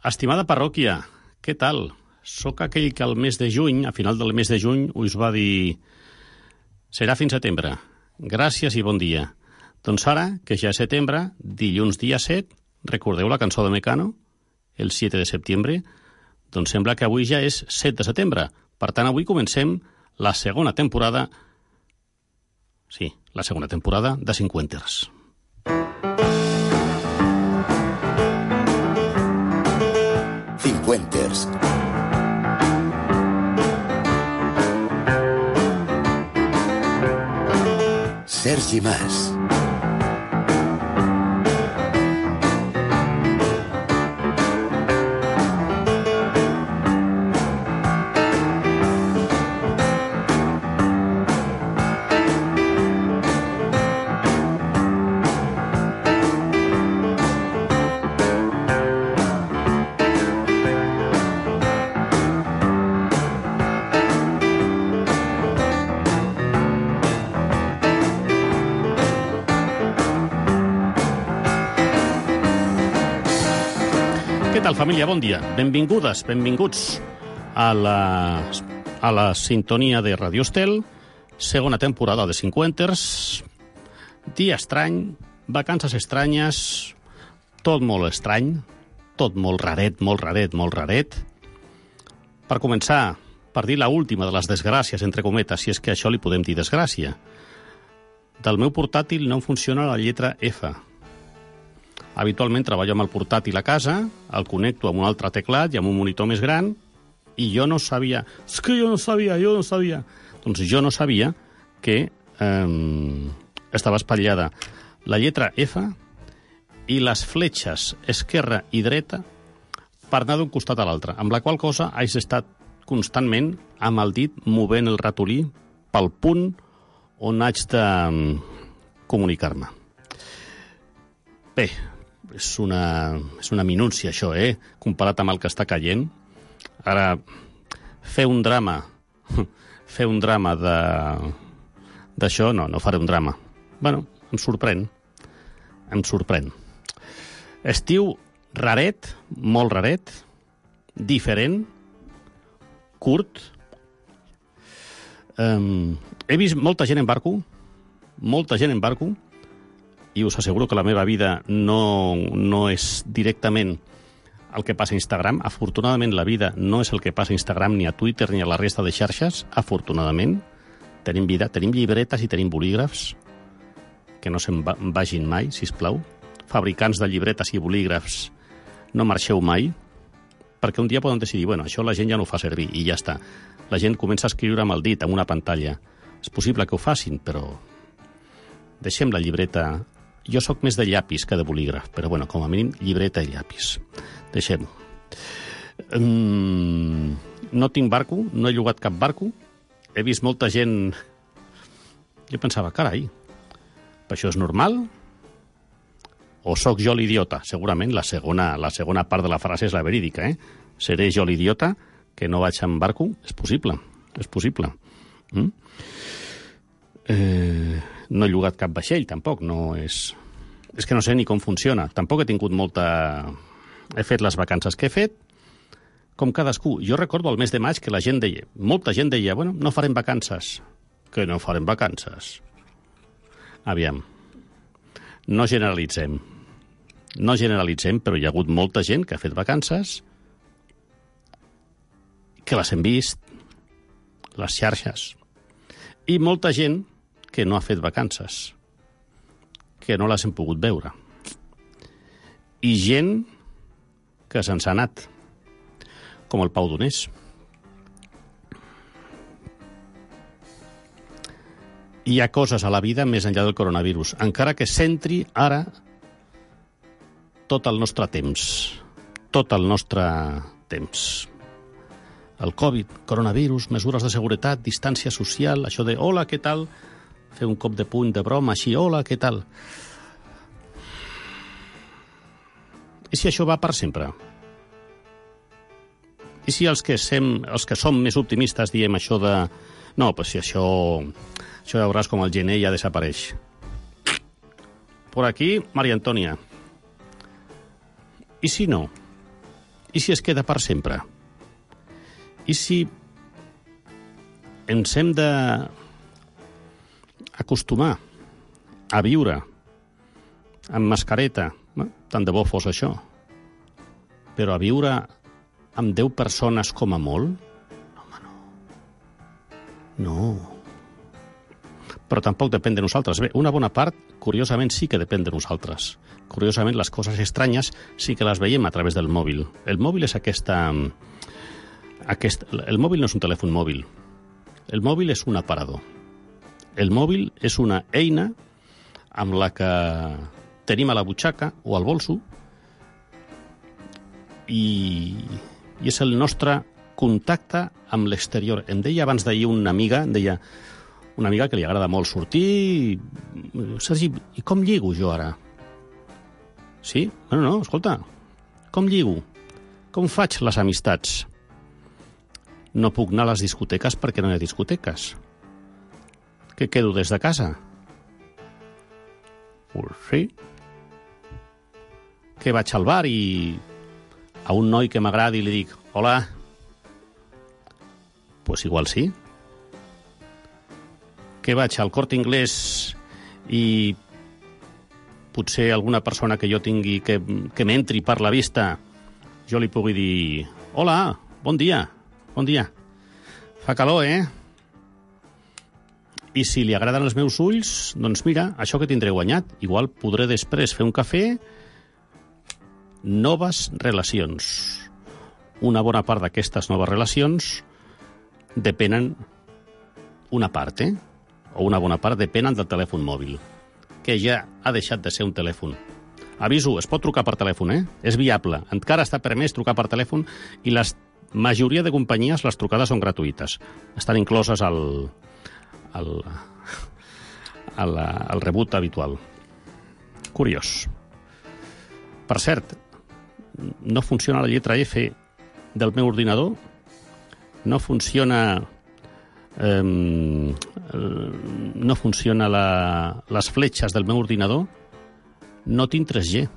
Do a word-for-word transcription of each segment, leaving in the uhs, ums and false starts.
Estimada parròquia, què tal? Soc aquell que al mes de juny, a final del mes de juny, us va dir serà fins setembre. Gràcies i bon dia. Doncs ara, que ja és setembre, dilluns dia set, recordeu la cançó de Mecano? El set de setembre? Doncs sembla que avui ja és set de setembre. Per tant, avui comencem la segona temporada, sí, la segona temporada de Cinquenters. Cinquenters. Sergi Mas. Què tal, família? Bon dia. Benvingudes, benvinguts a la, a la sintonia de Radio Estel, segona temporada de Cinquenters, dia estrany, vacances estranyes, tot molt estrany, tot molt raret, molt raret, molt raret. Per començar, per dir la última de les desgràcies, entre cometes, si és que això li podem dir desgràcia. Del meu portàtil no em funciona la lletra F. Habitualment treballo amb el portàtil a casa, el connecto amb un altre teclat i amb un monitor més gran, i jo no sabia... És que jo no sabia, jo no sabia... Doncs jo no sabia que eh, estava espatllada la lletra F i les fletxes esquerra i dreta per anar d'un costat a l'altre, amb la qual cosa haig estat constantment amb el dit movent el ratolí pel punt on haig de comunicar-me. Bé, és una, és una minúcia, això, eh? Comparat amb el que està caient. Ara, fer un drama, fer un drama de d'això, no, no faré un drama. Bueno, em sorprèn, em sorprèn. Estiu raret, molt raret, diferent, curt. Um, he vist molta gent en barco, molta gent en barco, i us asseguro que la meva vida no, no és directament el que passa a Instagram. Afortunadament, la vida no és el que passa a Instagram, ni a Twitter, ni a la resta de xarxes. Afortunadament, tenim vida, tenim llibretes i tenim bolígrafs, que no se'n va, vagin mai, sisplau. Fabricants de llibretes i bolígrafs, no marxeu mai, perquè un dia poden decidir, bueno, això la gent ja no ho fa servir, i ja està. La gent comença a escriure amb el dit, amb una pantalla. És possible que ho facin, però deixem la llibreta. Jo sóc més de llapis que de bolígraf, però, bueno, com a mínim, llibreta i llapis. Deixem-ho. Um, no tinc barco, no he llogat cap barco. He vist molta gent... Jo pensava, carai, això és normal? O sóc jo l'idiota? Segurament la segona, la segona part de la frase és la verídica, eh? Seré jo l'idiota que no vaig amb barco? És possible, és possible. Mm? Eh... No he llogat cap vaixell, tampoc. No és... és que no sé ni com funciona. Tampoc he tingut molta... He fet les vacances que he fet, com cadascú. Jo recordo el mes de maig que la gent deia... Molta gent deia, bueno, no farem vacances. Que no farem vacances. Aviam. No generalitzem. No generalitzem, però hi ha hagut molta gent que ha fet vacances, que les hem vist, les xarxes. I molta gent que no ha fet vacances, que no les hem pogut veure. I gent que se'ns ha anat, com el Pau Donés. Hi ha coses a la vida més enllà del coronavirus, encara que centri ara tot el nostre temps. Tot el nostre temps. El Covid, coronavirus, mesures de seguretat, distància social, això de hola, què tal? Fer un cop de puny de broma, així, hola, què tal? I si això va per sempre? I si els que, sem, els que som més optimistes diem això de... No, pues si això... Això ja veuràs com el gener ja desapareix. Por aquí, María Antonia. I si no? I si es queda per sempre? I si ens hem de acostumar a viure amb mascareta, eh? Tant de bo fos això, però a viure amb deu persones com a molt? Home, no. No. Però tampoc depèn de nosaltres. Bé, una bona part, curiosament, sí que depèn de nosaltres. Curiosament, les coses estranyes sí que les veiem a través del mòbil. El mòbil és aquesta... Aquest, el mòbil no és un telèfon mòbil. El mòbil és un aparador. El mòbil és una eina amb la que tenim a la butxaca o al bolso i, i és el nostre contacte amb l'exterior. Em deia abans d'ahir una amiga, em deia una amiga que li agrada molt sortir. Sergi, i com lligo jo ara? Sí? Bueno, no, escolta, com lligo? Com faig les amistats? No puc anar a les discoteques perquè no hi ha discoteques. Què quedo des de casa? Pues sí. Que vaig al bar i a un noi que m'agradi li dic hola. Pues igual sí. Que vaig al Corte Inglés i potser alguna persona que jo tingui que, que m'entri per la vista jo li pugui dir hola, bon dia, bon dia. Fa calor, eh? I si li agraden els meus ulls, doncs mira, això que tindré guanyat. Igual podré després fer un cafè. Noves relacions. Una bona part d'aquestes noves relacions depenen una part, eh? O una bona part depenen del telèfon mòbil, que ja ha deixat de ser un telèfon. Aviso, es pot trucar per telèfon, eh? És viable. Encara està permès trucar per telèfon i la majoria de companyies les trucades són gratuïtes. Estan incloses al... al, al, al rebut habitual. Curiós. Per cert, no funciona la lletra F del meu ordinador, no funciona eh, no funciona la, les fletxes del meu ordinador, no tinc tres G.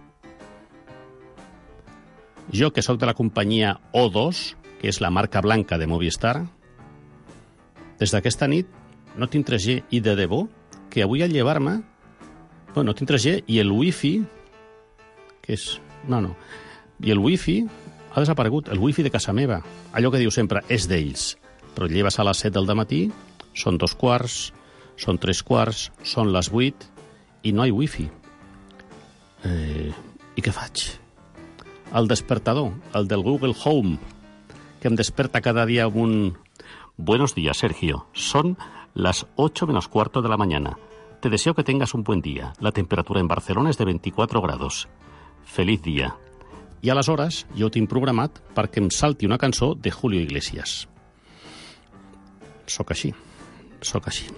Jo, que sóc de la companyia O dos, que és la marca blanca de Movistar, des d'aquesta nit no tinc tres G i de debò que avui al llevar-me bueno, no tinc tres G i el wifi que és... no, no i el wifi ha desaparegut, el wifi de casa meva, allò que diu sempre és d'ells, però et lleves a les set del dematí, són dos quarts, són tres quarts, són les vuit i no hi ha wifi. Eh, I què faig? El despertador, el del Google Home, que em desperta cada dia amb un... Buenos días, Sergio. Son las ocho menos cuarto de la mañana. Te deseo que tengas un buen día. La temperatura en Barcelona es de veinticuatro grados. Feliz día. I aleshores jo tinc programat perquè em salti una cançó de Julio Iglesias. Soc així. Soc així.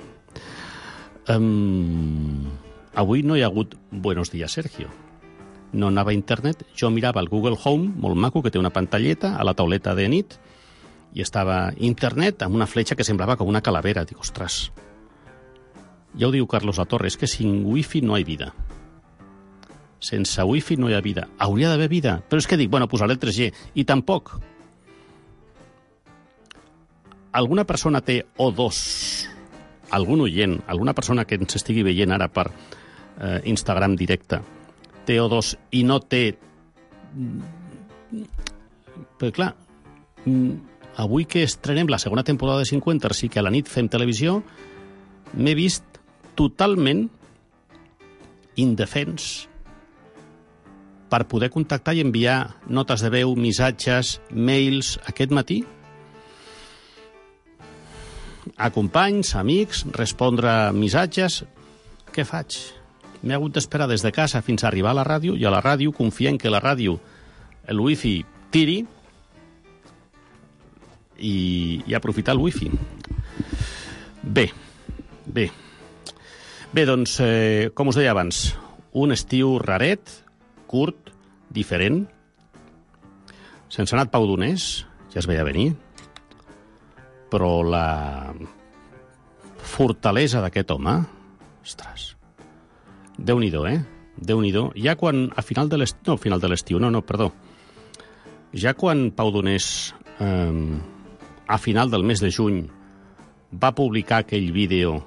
Um, avui no hi ha hagut Buenos días, Sergio. No anava a internet. Jo mirava el Google Home, molt maco, que té una pantalleta a la tauleta de nit, i estava internet amb una fletxa que semblava com una calavera. Dic, ostres, ja ho diu Carlos La Torre, és que sin wifi no hi ha vida. Sense wifi no hi ha vida. Hauria d'haver vida. Però és que dic, bueno, posaré el tres G. I tampoc. Alguna persona té O dos, algun oient, alguna persona que ens estigui veient ara per eh, Instagram directe, té O dos i no té... Però clar, avui que estrenem la segona temporada de cinquanta i que a la nit fem televisió, m'he vist totalment indefens per poder contactar i enviar notes de veu, missatges, mails aquest matí a companys, amics, respondre missatges. Què faig? M'he hagut d'esperar des de casa fins a arribar a la ràdio i a la ràdio confiar en que la ràdio, el wifi, tiri i, i aprofitar el wifi. Bé, bé. Bé, doncs, eh, com us deia abans, un estiu raret, curt, diferent. Sense anat Pau Donés, ja es veia venir, però la fortalesa d'aquest home, ostres, Déu-n'hi-do, eh? Déu-n'hi-do. Ja quan, a final de l'estiu, no, a final de l'estiu, no, no, perdó, Ja quan Pau Donés, eh, a final del mes de juny, va publicar aquell vídeo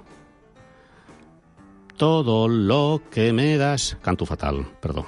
Todo lo que me das... Canto fatal, perdó.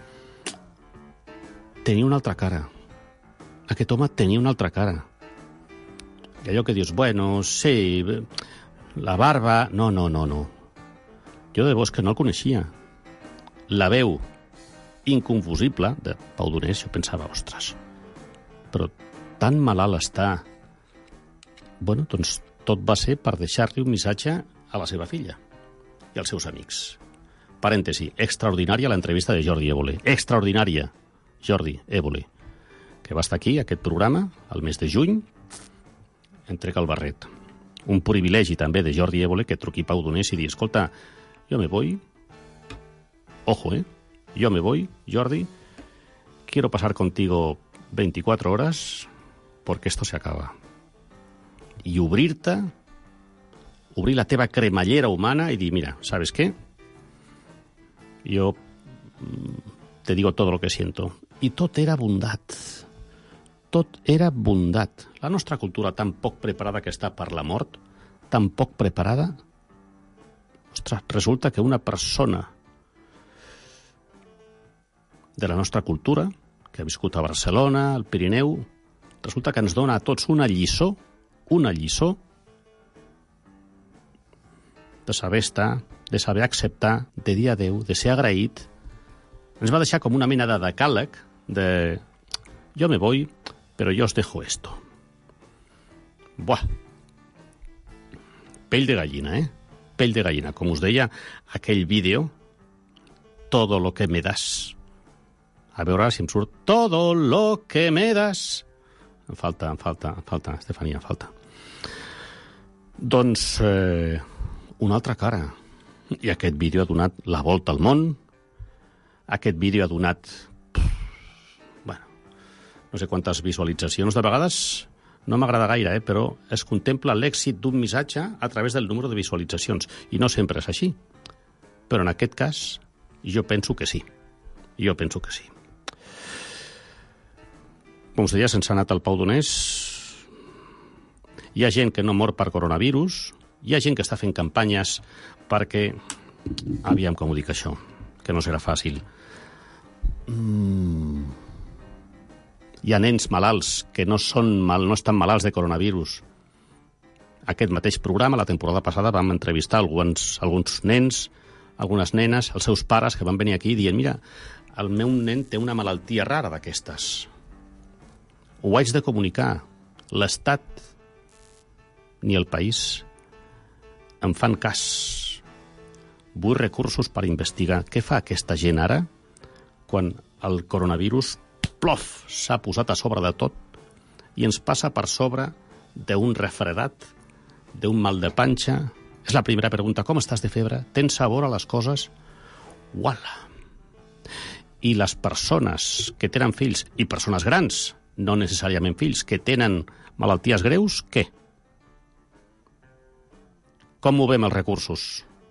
Tenia una altra cara. Aquest home tenia una altra cara. I allò que dius, bueno, sí, la barba... No, no, no, no. Jo de vos que no el coneixia. La veu inconfusible de Pau Donés, jo pensava, ostres, però tan malalt està. Bueno, doncs tot va ser per deixar-li un missatge a la seva filla i als seus amics. Parèntesi, extraordinària l'entrevista de Jordi Évole. Extraordinària, Jordi Évole, que va estar aquí, aquest programa, al mes de juny, entrega el barret. Un privilegi també de Jordi Évole que truqui Pau Donés i dir, escolta, jo me voy, ojo, eh, yo me voy, Jordi, quiero pasar contigo veinticuatro horas porque esto se acaba. I obrir-te, obrir la teva cremallera humana i dir, mira, ¿sabes qué? Yo te digo todo lo que siento. I tot era bondat. Tot era bondat. La nostra cultura tan poc preparada que està per la mort, tan poc preparada, ostres, resulta que una persona de la nostra cultura, que ha viscut a Barcelona, al Pirineu, resulta que ens dona a tots una lliçó, una lliçó de saber estar, de saber acceptar, de dir adeu, de ser agraït. Ens va deixar com una mena de decàleg de yo me voy, pero yo os dejo esto. Buah. Pell de gallina, eh? Pell de gallina. Com us deia, aquell vídeo, todo lo que me das. A veure si em surt todo lo que me das. Em falta, em falta, em falta, Estefania, em falta. Doncs eh, una altra cara. I aquest vídeo ha donat la volta al món. Aquest vídeo ha donat, bueno, no sé quantes visualitzacions. De vegades no m'agrada gaire, eh, però es contempla l'èxit d'un missatge a través del número de visualitzacions. I no sempre és així. Però en aquest cas, jo penso que sí. Jo penso que sí. Com us deia, sense anat al Pau Donés, hi ha gent que no mor per coronavirus, hi ha gent que està fent campanyes perquè, aviam com ho dic això, que no serà fàcil. Mm. Hi ha nens malalts que no, són mal, no estan malalts de coronavirus. Aquest mateix programa, la temporada passada, vam entrevistar alguns, alguns nens, algunes nenes, els seus pares, que van venir aquí dient, mira, el meu nen té una malaltia rara d'aquestes. Ho haig de comunicar. L'Estat ni el país em fan cas. Vull recursos per investigar. Què fa aquesta gent ara quan el coronavirus, plof, s'ha posat a sobre de tot i ens passa per sobre d'un refredat, d'un mal de panxa? És la primera pregunta. Com estàs de febre? Tens sabor a les coses? Uala! I les persones que tenen fills, i persones grans, no necessàriament fills, que tenen malalties greus, què? Com movem els recursos?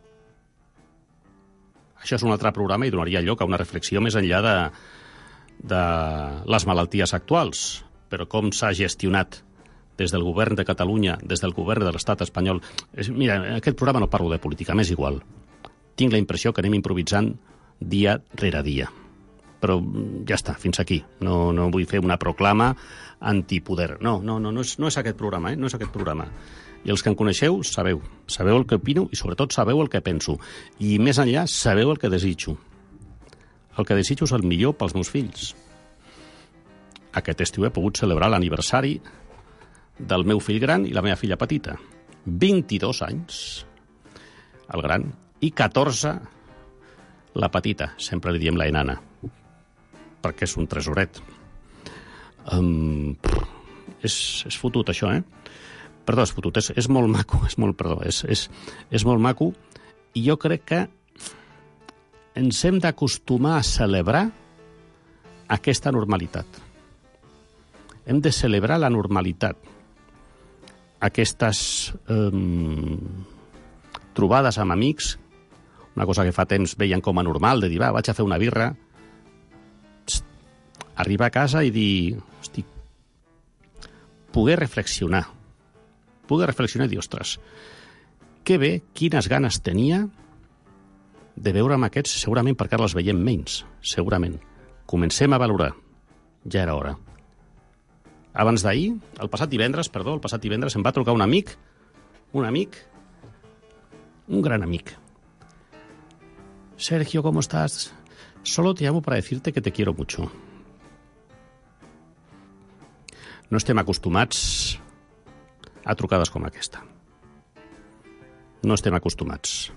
Això és un altre programa i donaria lloc a una reflexió més enllà de, de les malalties actuals. Però com s'ha gestionat des del govern de Catalunya, des del govern de l'estat espanyol... Mira, en aquest programa no parlo de política, m'és igual. Tinc la impressió que anem improvisant dia rere dia. Però ja està, fins aquí. No, no vull fer una proclama antipoder. No, no, no, no és, no és aquest programa, eh? No és aquest programa. I els que em coneixeu, sabeu. Sabeu el que opino i, sobretot, sabeu el que penso. I, més enllà, sabeu el que desitjo. El que desitjo és el millor pels meus fills. Aquest estiu he pogut celebrar l'aniversari del meu fill gran i la meva filla petita. vint-i-dos anys, el gran, i catorze, la petita. Sempre li diem la enana, perquè és un tresoret. Um, és, és fotut, això, eh? Perdó, és fotut, és, és molt maco, és molt, perdó, és, és, és molt maco, i jo crec que ens hem d'acostumar a celebrar aquesta normalitat. Hem de celebrar la normalitat. Aquestes um, trobades amb amics, una cosa que fa temps veien com a normal, de dir, va, vaig a fer una birra. Psst, arribar a casa i dir, hosti, poder reflexionar, poder reflexionar i dir, ostres, que bé, quines ganes tenia de veure amb aquests, segurament perquè ara els veiem menys, segurament. Comencem a valorar. Ja era hora. Abans d'ahir, el passat divendres, perdó, el passat divendres em va trucar un amic, un amic, un gran amic. Sergio, ¿cómo estás? Solo te llamo para decirte que te quiero mucho. No estem acostumats a trucades com aquesta. No estem acostumats.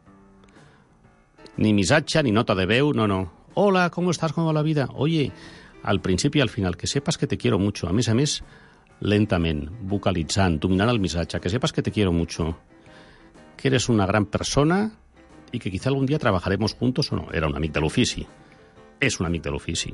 Ni missatge, ni nota de veu, no, no. Hola, ¿cómo estás? ¿Cómo va la vida? Oye, al principi i al final, que sepas que te quiero mucho. A més a més, lentament, vocalitzant, dominant el missatge, que sepas que te quiero mucho, que eres una gran persona y que quizá algún día trabajaremos juntos o no. Era un amic de l'ofici. És un amic de l'ofici.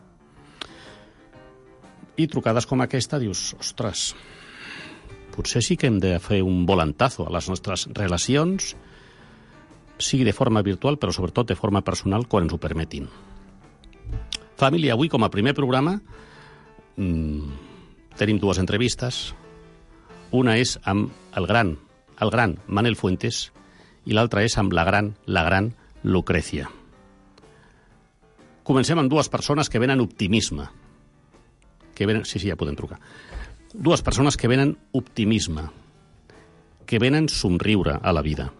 I trucades com aquesta dius, ostres, potser sí que hem de fer un volantazo a les nostres relacions, sigui de forma virtual, però sobretot de forma personal, quan ens ho permetin. Família, avui com a primer programa mmm, tenim dues entrevistes. Una és amb el gran, el gran Manel Fuentes i l'altra és amb la gran, la gran Lucrecia. Comencem amb dues persones que venen optimisme. Que venen, sí, sí, ja podem trucar. Dues persones que venen optimisme, que venen somriure a la vida.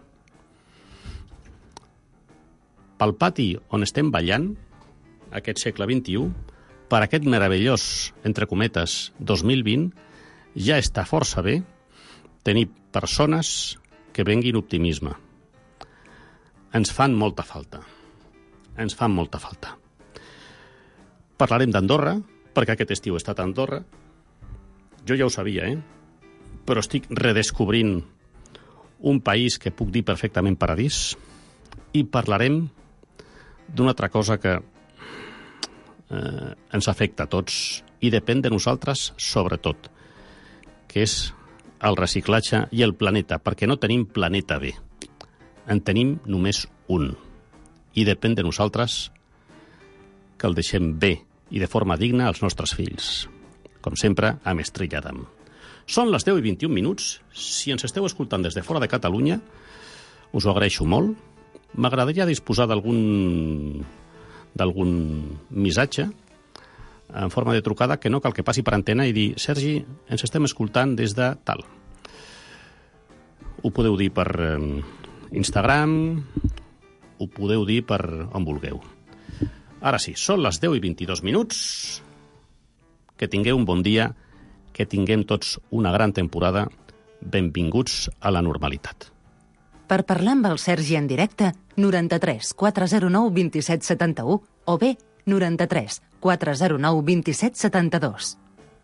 Pel pati on estem ballant, aquest segle vint-i-u, per aquest meravellós, entre cometes, dos mil vint, ja està força bé tenir persones que venguin optimisme. Ens fan molta falta. Ens fan molta falta. Parlarem d'Andorra, perquè aquest estiu he estat a Andorra. Jo ja ho sabia, eh? Però estic redescobrint un país que puc dir perfectament paradís, i parlarem d'una altra cosa que eh, ens afecta a tots i depèn de nosaltres sobretot, que és el reciclatge i el planeta, perquè no tenim planeta B. En tenim només un. I depèn de nosaltres que el deixem bé i de forma digna als nostres fills. Com sempre, amb Estrella Damm. Són les deu i vint-i-un minuts. Si ens esteu escoltant des de fora de Catalunya, us ho agraeixo molt. M'agradaria disposar d'algun d'algun missatge en forma de trucada, que no cal que passi per antena i dir, Sergi, ens estem escoltant des de tal. Ho podeu dir per eh, Instagram, ho podeu dir per on vulgueu. Ara sí, són les deu i vint-i-dos minuts. Que tingueu un bon dia, que tinguem tots una gran temporada. Benvinguts a la normalitat. Per parlar amb el Sergi en directe, noranta-tres quatre zero nou dos set set u o bé noranta-tres quatre zero nou dos set set dos.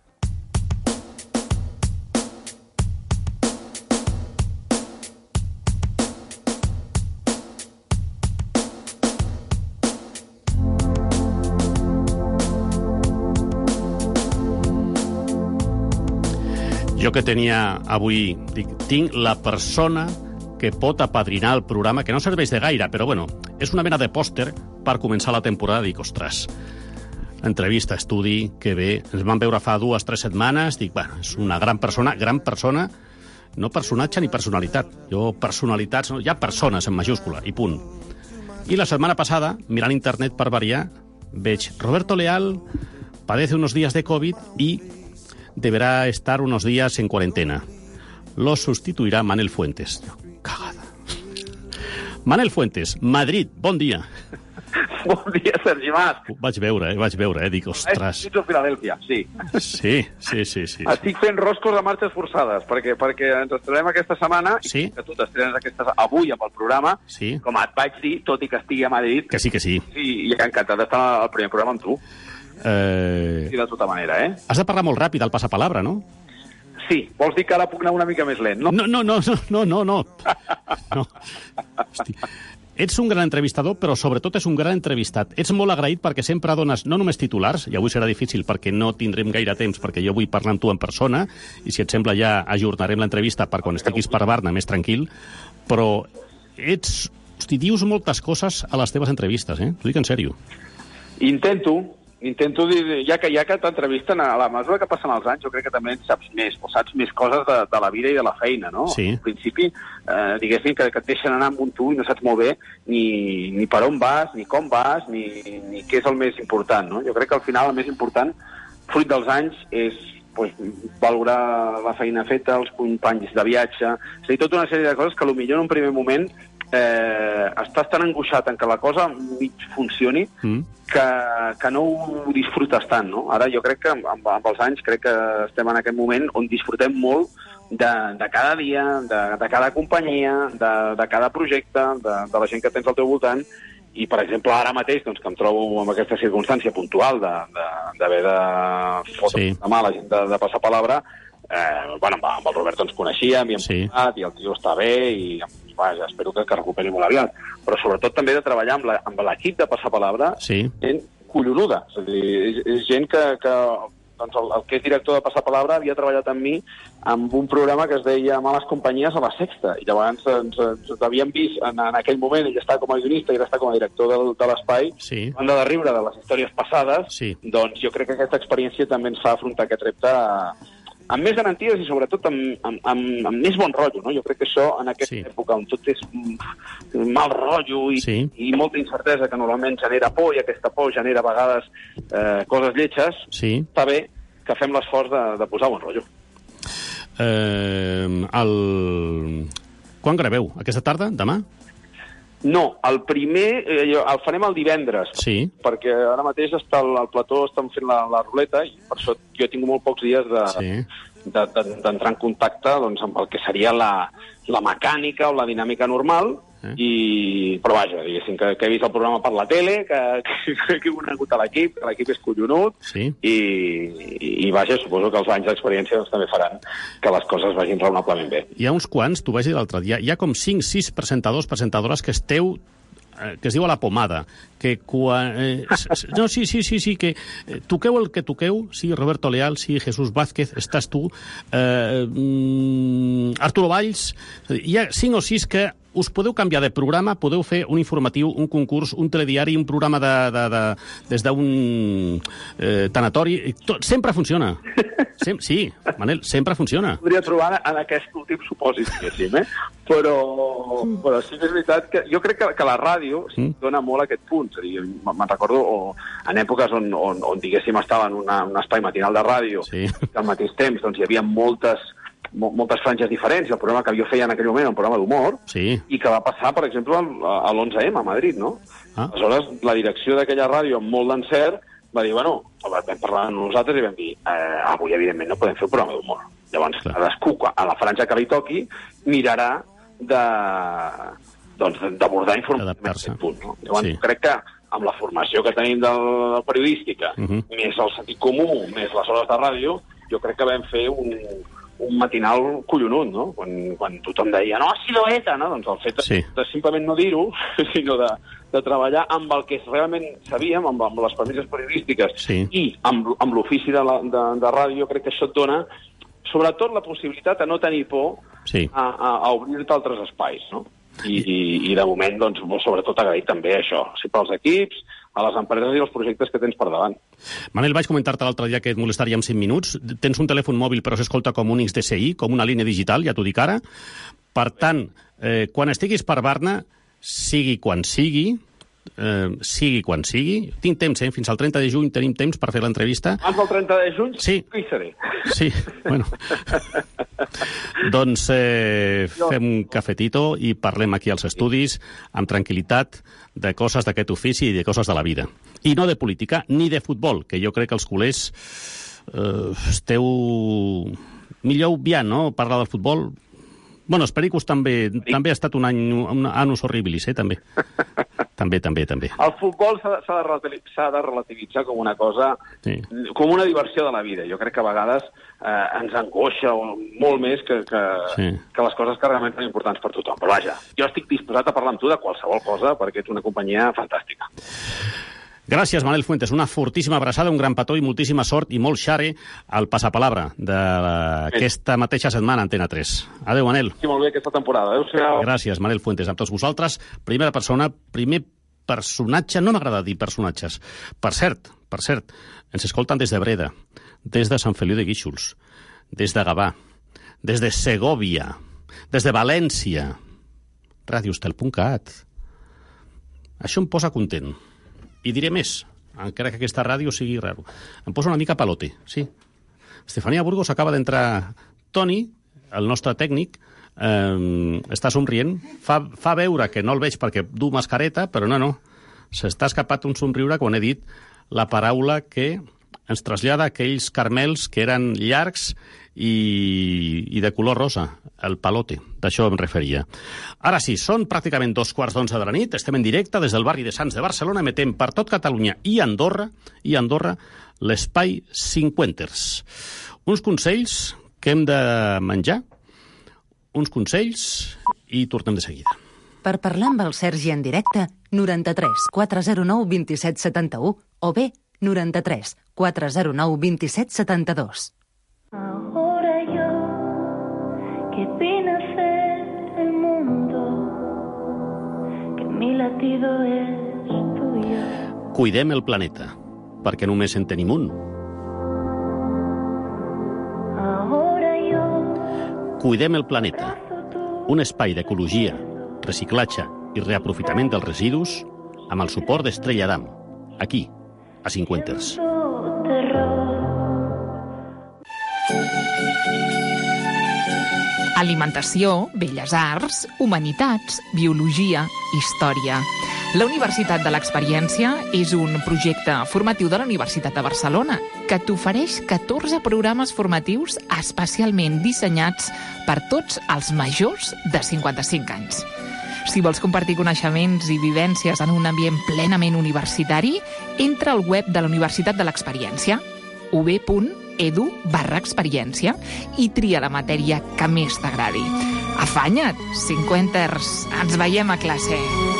Jo que tenia avui, dic, tinc la persona que pot apadrinar el programa, que no serveix de gaire, però bueno, és una mena de pòster per començar la temporada. Dic, ostres, entrevista, estudi, que bé. Ens vam veure fa dues, tres setmanes. Dic, bueno, és una gran persona, gran persona, no personatge ni personalitat. Jo, personalitats, no, hi ha persones en majúscula, i punt. I la setmana passada, mirant internet per variar, veig Roberto Leal padece unos días de COVID y deberá estar unos días en cuarentena. Lo sustituirá Manel Fuentes. Cagada. Manel Fuentes, Madrid, bon dia. Bon dia, Sergi Mas. Ho vaig veure, eh? Vaig veure, eh? Dic, ostres. Estic a Filadèlfia, sí. Sí, sí, sí, sí. Estic fent roscos de marxes forçades, perquè, perquè ens estrenem aquesta setmana, sí? I que tu t'estrenes aquesta, avui amb el programa, sí? Com et vaig dir, tot i que estigui a Madrid... Que sí, que sí. Sí, i encantat d'estar al primer programa amb tu. Eh... Sí, de tota manera, eh? Has de parlar molt ràpid al passapalabra, no? Sí, vols dir que ara puc anar una mica més lent, no? No, no, no, no, no, no. no. Hosti. Ets un gran entrevistador, però sobretot és un gran entrevistat. Ets molt agraït perquè sempre dones no només titulars, i avui serà difícil perquè no tindrem gaire temps, perquè jo vull parlar amb tu en persona, i si et sembla ja ajornarem l'entrevista per quan estiguis per Barna més tranquil, però ets... Hosti, dius moltes coses a les teves entrevistes, eh? T'ho dic en sèrio. Intento, intento dir, ja que, ja que t'entrevisten, a la mesura que passen els anys, jo crec que també en saps més, o saps més coses de, de la vida i de la feina, no? Sí. Al principi, eh, diguéssim, que, que et deixen anar amb un tu i no saps molt bé ni, ni per on vas, ni com vas, ni, ni què és el més important, no? Jo crec que al final el més important, fruit dels anys, és pues, valorar la feina feta, els companys de viatge, és a dir, tota una sèrie de coses que potser en un primer moment eh, estàs tan angoixat en que la cosa mig funcioni mm. que, que no ho disfrutes tant, no? Ara jo crec que amb, amb els anys crec que estem en aquest moment on disfrutem molt de, de cada dia, de, de cada companyia, de, de cada projecte, de, de la gent que tens al teu voltant. I, per exemple, ara mateix, doncs, que em trobo en aquesta circumstància puntual d'haver de, de fotre sí. de mà la gent de, de passar palabra, eh, bueno, amb, amb el Robert ens coneixíem i hem sí. parlat, i el tio està bé, i vaja, espero que, que recuperi molt aviat. Però sobretot també de treballar amb l'equip de passar palabra, sí. gent collonuda. És a dir, és, és gent que, que doncs el, el que és director de Passar Palabra havia treballat amb mi amb un programa que es deia Males Companyies a la Sexta, i llavors ens, ens, ens havíem vist en, en aquell moment, ell estava com a guionista i ara està com a director del, de l'Espai, sí. banda de riure de les històries passades, sí. doncs jo crec que aquesta experiència també ens fa afrontar aquest repte amb més garanties i sobretot amb, amb, amb, amb més bon rotllo, no? Jo crec que això en aquesta sí. època on tot és mal rotllo i, sí. i molta incertesa que normalment genera por, i aquesta por genera a vegades eh, coses lletges, sí. està bé que fem l'esforç de, de posar bon rotllo. Eh, el... Quan graveu? Aquesta tarda? Demà? No, el primer eh, el farem el divendres, sí. perquè ara mateix està el, el plató, estan fent la, la ruleta, i per això jo he tingut molt pocs dies de, sí. d'entrar de, de, en contacte doncs, amb el que seria la, la mecànica o la dinàmica normal, eh? i, però vaja, diguéssim que, que he vist el programa per la tele, que, que, que he conegut a l'equip, que l'equip és collonut, sí. i, i, i vaja, suposo que els anys d'experiència doncs, també faran que les coses vagin raonablement bé. Hi ha uns quants, t'ho vaig dir l'altre dia, hi ha com cinc sis presentadors, presentadores que esteu que es diu a la pomada, que quan... Eh, no, sí, sí, sí, sí, que eh, toqueu el que toqueu, sí, Roberto Leal, sí, Jesús Vázquez, estàs tu, eh, mm, Arturo Valls, hi ha cinc o sis que us podeu canviar de programa, podeu fer un informatiu, un concurs, un telediari, un programa de, de, de, des d'un eh, tanatori, tot, sempre funciona. Sem sí, Manel, sempre funciona. Podria trobar en aquest últim supòsit, diguéssim, eh? Però, però sí que és veritat que jo crec que, que la ràdio sí, dona molt aquest punt. És a dir, me'n recordo o, en èpoques on, on, on diguéssim, estava en una, un espai matinal de ràdio, sí. que al mateix temps doncs, hi havia moltes moltes franges diferents, i el programa que jo feia en aquell moment era un programa d'humor, sí. i que va passar, per exemple, a l'onze eme a Madrid, no? Ah. Aleshores, la direcció d'aquella ràdio, amb molt d'encert, va dir, bueno, vam parlar amb nosaltres i vam dir, eh, avui, evidentment, no podem fer un programa d'humor. Llavors, cadascú, a la franja que li toqui, mirarà de doncs, d'abordar informació en aquest punt. No? Llavors, sí. crec que amb la formació que tenim de la periodística, uh -huh. més el sentit comú, més les hores de ràdio, jo crec que vam fer un un matinal collonut, no? Quan, quan tothom deia, no, ha sido ETA, no? Doncs el fet de, sí. de simplement no dir-ho, sinó de, de treballar amb el que realment sabíem, amb, amb les premisses periodístiques, sí. i amb, amb l'ofici de, la, de, de ràdio, crec que això et dona, sobretot, la possibilitat de no tenir por sí. a, a, a obrir-te altres espais, no? I, i, i de moment, doncs, sobretot agrair també això, sí, pels equips, a les empreses i els projectes que tens per davant. Manel, vaig comentar-te l'altre dia que et molestaria en cinc minuts. Tens un telèfon mòbil però s'escolta com un X D S I, com una línia digital, ja t'ho dic ara. Per tant, eh, quan estiguis per Barna, sigui quan sigui, eh, sigui quan sigui, tinc temps, eh? Fins al trenta de juny tenim temps per fer l'entrevista. Abans del trenta de juny sí. hi seré. Sí, bueno. Doncs eh, fem un cafetito i parlem aquí als estudis amb tranquil·litat de coses d'aquest ofici i de coses de la vida. I no de política ni de futbol, que jo crec que els culers eh, esteu millor obviant, no?, parlar del futbol. Bueno, els pericos també, també ha estat un any, un annus horribilis, eh, també. També, també, també. El futbol s'ha de, s'ha de relativitzar com una cosa, sí. com una diversió de la vida. Jo crec que a vegades eh, ens angoixa molt més que, que, sí. que les coses que realment són importants per tothom. Però vaja, jo estic disposat a parlar amb tu de qualsevol cosa perquè ets una companyia fantàstica. Gràcies, Manel Fuentes. Una fortíssima abraçada, un gran petó i moltíssima sort i molt xare al passapalabra d'aquesta mateixa setmana a Antena tres. Adéu, Manel. Sí, molt bé aquesta temporada. Adéu-siau. Gràcies, Manel Fuentes. Amb tots vosaltres, primera persona, primer personatge, no m'agrada dir personatges. Per cert, per cert, ens escolten des de Breda, des de Sant Feliu de Guíxols, des de Gavà, des de Segòvia, des de València, radiostel punt cat. Això em posa content. I diré més, encara que aquesta ràdio sigui raro. Em posa una mica palote, sí. Estefania Burgos acaba d'entrar. Toni, el nostre tècnic, eh, està somrient. Fa, fa veure que no el veig perquè du mascareta, però no, no. S'està escapat un somriure quan he dit la paraula que ens trasllada aquells carmels que eren llargs i, i de color rosa, el palote, d'això em referia. Ara sí, són pràcticament dos quarts d'onze de la nit, estem en directe des del barri de Sants de Barcelona, emetem per tot Catalunya i Andorra, i Andorra, l'espai Cinquenters. Uns consells que hem de menjar, uns consells i tornem de seguida. Per parlar amb el Sergi en directe, noranta-tres quatre zero nou dos set set u o bé noranta-tres quatre zero nou dos set set dos. Ahora yo, que vine a ser el mundo, que mi latido es tuyo. Cuidem el planeta, perquè només en tenim un. Ahora yo, Cuidem el planeta, un espai d'ecologia, reciclatge i reaprofitament dels residus amb el suport d'Estrella Damm, aquí, a Cinquenters. terror. Alimentació, belles arts, humanitats, biologia, història. La Universitat de l'Experiència és un projecte formatiu de la Universitat de Barcelona que t'ofereix catorze programes formatius especialment dissenyats per tots els majors de cinquanta-cinc anys. Si vols compartir coneixements i vivències en un ambient plenament universitari, entra al web de la Universitat de l'Experiència, u be punt edu barra experiència, i tria la matèria que més t'agradi. Afanya't, Cinquenters, ens veiem a classe.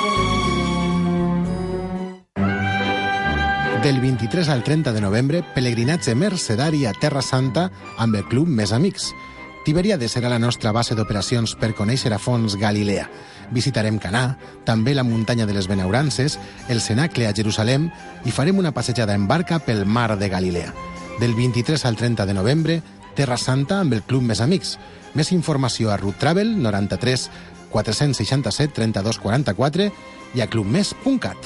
Del vint-i-tres al trenta de novembre, pelegrinatge mercedari a Terra Santa amb el Club Més Amics. Tiberiades serà la nostra base d'operacions per conèixer a fons Galilea. Visitarem Canà, també la muntanya de les Benaurances, el cenacle a Jerusalem i farem una passejada en barca pel mar de Galilea. Del vint-i-tres al trenta de novembre, Terra Santa amb el Club Més Amics. Més informació a Route Travel noranta-tres quatre seixanta-set trenta-dos quaranta-quatre i a clubmes punt cat.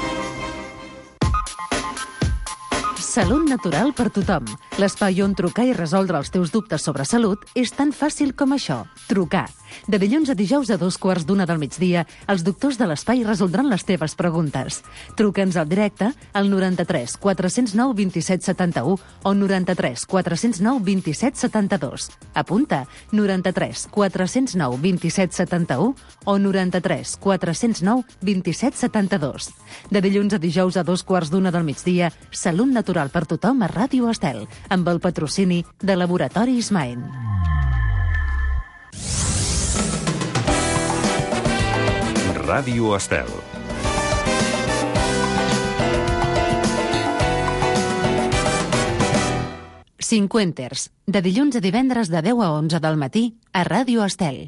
Salut natural per tothom. L'espai on trucar i resoldre els teus dubtes sobre salut és tan fàcil com això. Trucar. De dilluns a dijous a dos quarts d'una del migdia, els doctors de l'espai resoldran les teves preguntes. Truca'ns al directe al noranta-tres quatre zero nou dos set set u o noranta-tres quatre zero nou dos set set dos. Apunta, noranta-tres quatre zero nou dos set set u o noranta-tres quatre zero nou dos set set dos. De dilluns a dijous a dos quarts d'una del migdia, Salut natural per tothom a Ràdio Estel, amb el patrocini de Laboratoris Maen. Ràdio Estel. Cinquenters, de dilluns a divendres de deu a onze del matí a Ràdio Estel.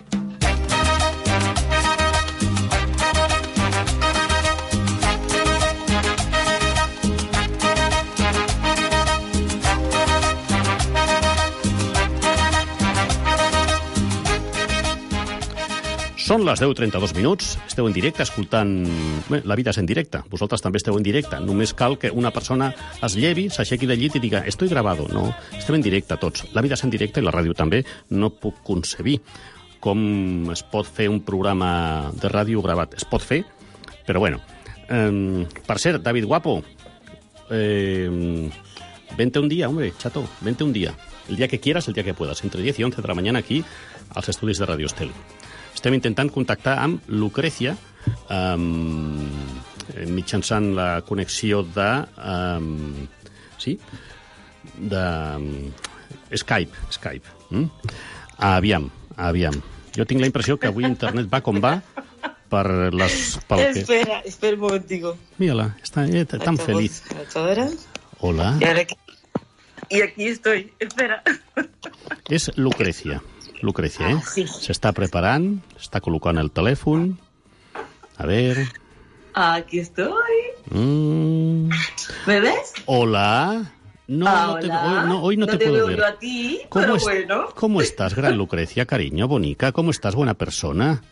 Són les deu trenta-dos minuts, esteu en directe escoltant... Bé, la vida és en directe, vosaltres també esteu en directe. Només cal que una persona es llevi, s'aixequi del llit i diga «Estoy grabado». No, estem en directe tots. La vida és en directe i la ràdio també. No puc concebir com es pot fer un programa de ràdio gravat. Es pot fer, però bueno. Eh, per cert, David Guapo, eh, vente un día, hombre, chato, vente un día. El día que quieras, el día que puedas. Entre diez y once de la mañana aquí als estudis de Radio Estel. Estem intentant contactar amb Lucrecia um, mitjançant la connexió de... Um, sí? De um, Skype. Skype. Mm? Aviam, aviam. Jo tinc la impressió que avui internet va com va per les... Pel que... Espera, espera un momentico. Mírala, está eh, tan feliz. Hola. Y, ahora aquí... y aquí estoy, espera. És Lucrecia. Lucrecia, eh? Ah, sí. S'està preparant, està col·locant el telèfon. A veure... Aquí estoy. Mm. ¿Me ves? Hola. No, Ah, no te- hola. hoy no, hoy no No te, te puedo veo ver. yo a ti, ¿Cómo, pero es- bueno. ¿Cómo estás, gran Lucrecia, cariño, bonica? ¿Cómo estás, buena persona?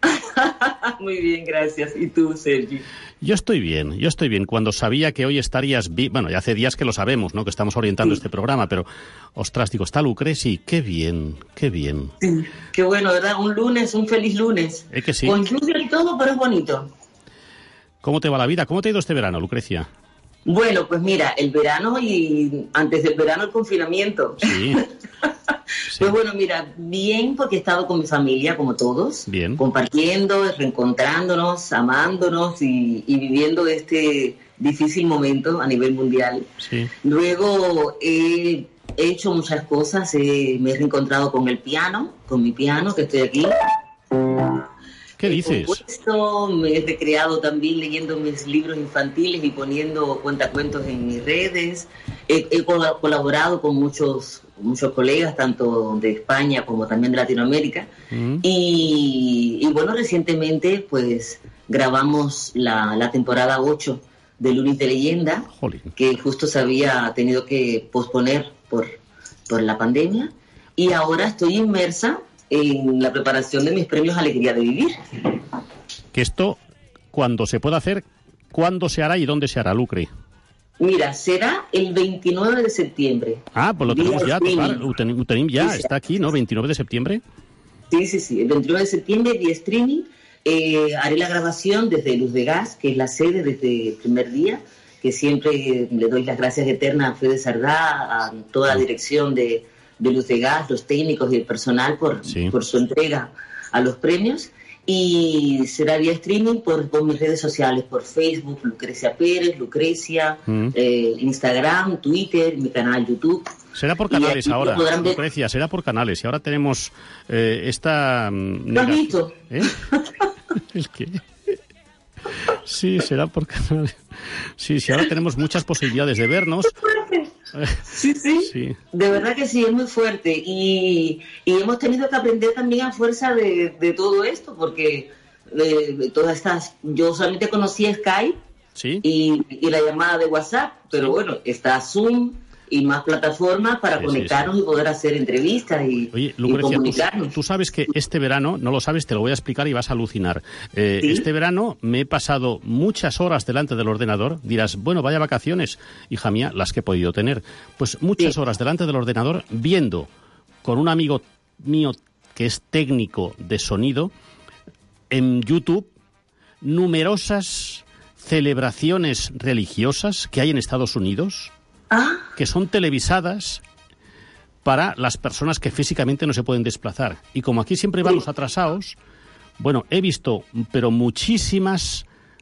Muy bien, gracias. ¿Y tú, Sergi? Yo estoy bien, yo estoy bien. Cuando sabía que hoy estarías... Vi bueno, ya hace días que lo sabemos, ¿no? Que estamos orientando Sí. este programa, pero... Ostras, digo, está Lucrecia, qué bien, qué bien. Sí. Qué bueno, ¿verdad? Un lunes, un feliz lunes. ¿Eh que sí? Con lluvia y todo, pero es bonito. ¿Cómo te va la vida? ¿Cómo te ha ido este verano, Lucrecia? Bueno, pues mira, el verano y antes del verano el confinamiento. Sí. Sí. Pues bueno, mira, bien porque he estado con mi familia, como todos, Bien. compartiendo, reencontrándonos, amándonos y, y viviendo este difícil momento a nivel mundial. Sí. Luego he, he hecho muchas cosas, he- me he reencontrado con el piano, con mi piano, que estoy aquí. ¿Qué He dices? compuesto, me he recreado también leyendo mis libros infantiles y poniendo cuentacuentos en mis redes. He, he col- colaborado con muchos, muchos colegas, tanto de España como también de Latinoamérica. Mm. Y, y bueno, recientemente pues grabamos la, la temporada ocho de Lunes de Leyenda, Jolín. que justo se había tenido que posponer por, por la pandemia. Y ahora estoy inmersa en la preparación de mis premios Alegría de Vivir. Que esto, cuando se pueda hacer, ¿cuándo se hará y dónde se hará, Lucre? Mira, será el veintinueve de septiembre. Ah, pues lo Vía tenemos ya, streaming. total. Lo ten- lo tenim ya, Sí, sí. está aquí, ¿no? veintinueve de septiembre. Sí, sí, sí. El veintinueve de septiembre, vía streaming, eh, haré la grabación desde Luz de Gas, que es la sede desde el primer día, que siempre eh, le doy las gracias eternas a Fede Sardá, a toda la dirección de, de Luz de Gas, los técnicos y el personal por, Sí. por su entrega a los premios. Y será vía streaming por, por mis redes sociales, por Facebook, Lucrecia Pérez, Lucrecia, Mm. eh, Instagram, Twitter, mi canal YouTube. Será por Y canales aquí ahora, podrán ver- Lucrecia, será por canales. Y ahora tenemos eh, esta... mm, ¿Lo has nega- visto? ¿Eh? ¿El qué? Sí, será por canales. Sí, sí, ahora tenemos muchas posibilidades de vernos. Sí, sí, Sí. de verdad que sí, es muy fuerte. Y, y hemos tenido que aprender también a fuerza de, de todo esto, porque de, de todas estas, yo solamente conocía Skype Sí. y, y la llamada de WhatsApp, pero bueno, está Zoom y más plataformas para Sí, sí, conectarnos sí. y poder hacer entrevistas y, Oye, y Lucrecia, tú, comunicarnos. tú sabes que este verano, no lo sabes, te lo voy a explicar y vas a alucinar. Eh, ¿Sí? Este verano me he pasado muchas horas delante del ordenador. Dirás, bueno, vaya vacaciones, hija mía, las que he podido tener. Pues muchas Sí. horas delante del ordenador viendo con un amigo mío que es técnico de sonido en YouTube numerosas celebraciones religiosas que hay en Estados Unidos, Ah, que son televisadas para las personas que físicamente no se pueden desplazar. Y como aquí siempre vamos atrasados, bueno, he visto, pero muchísimas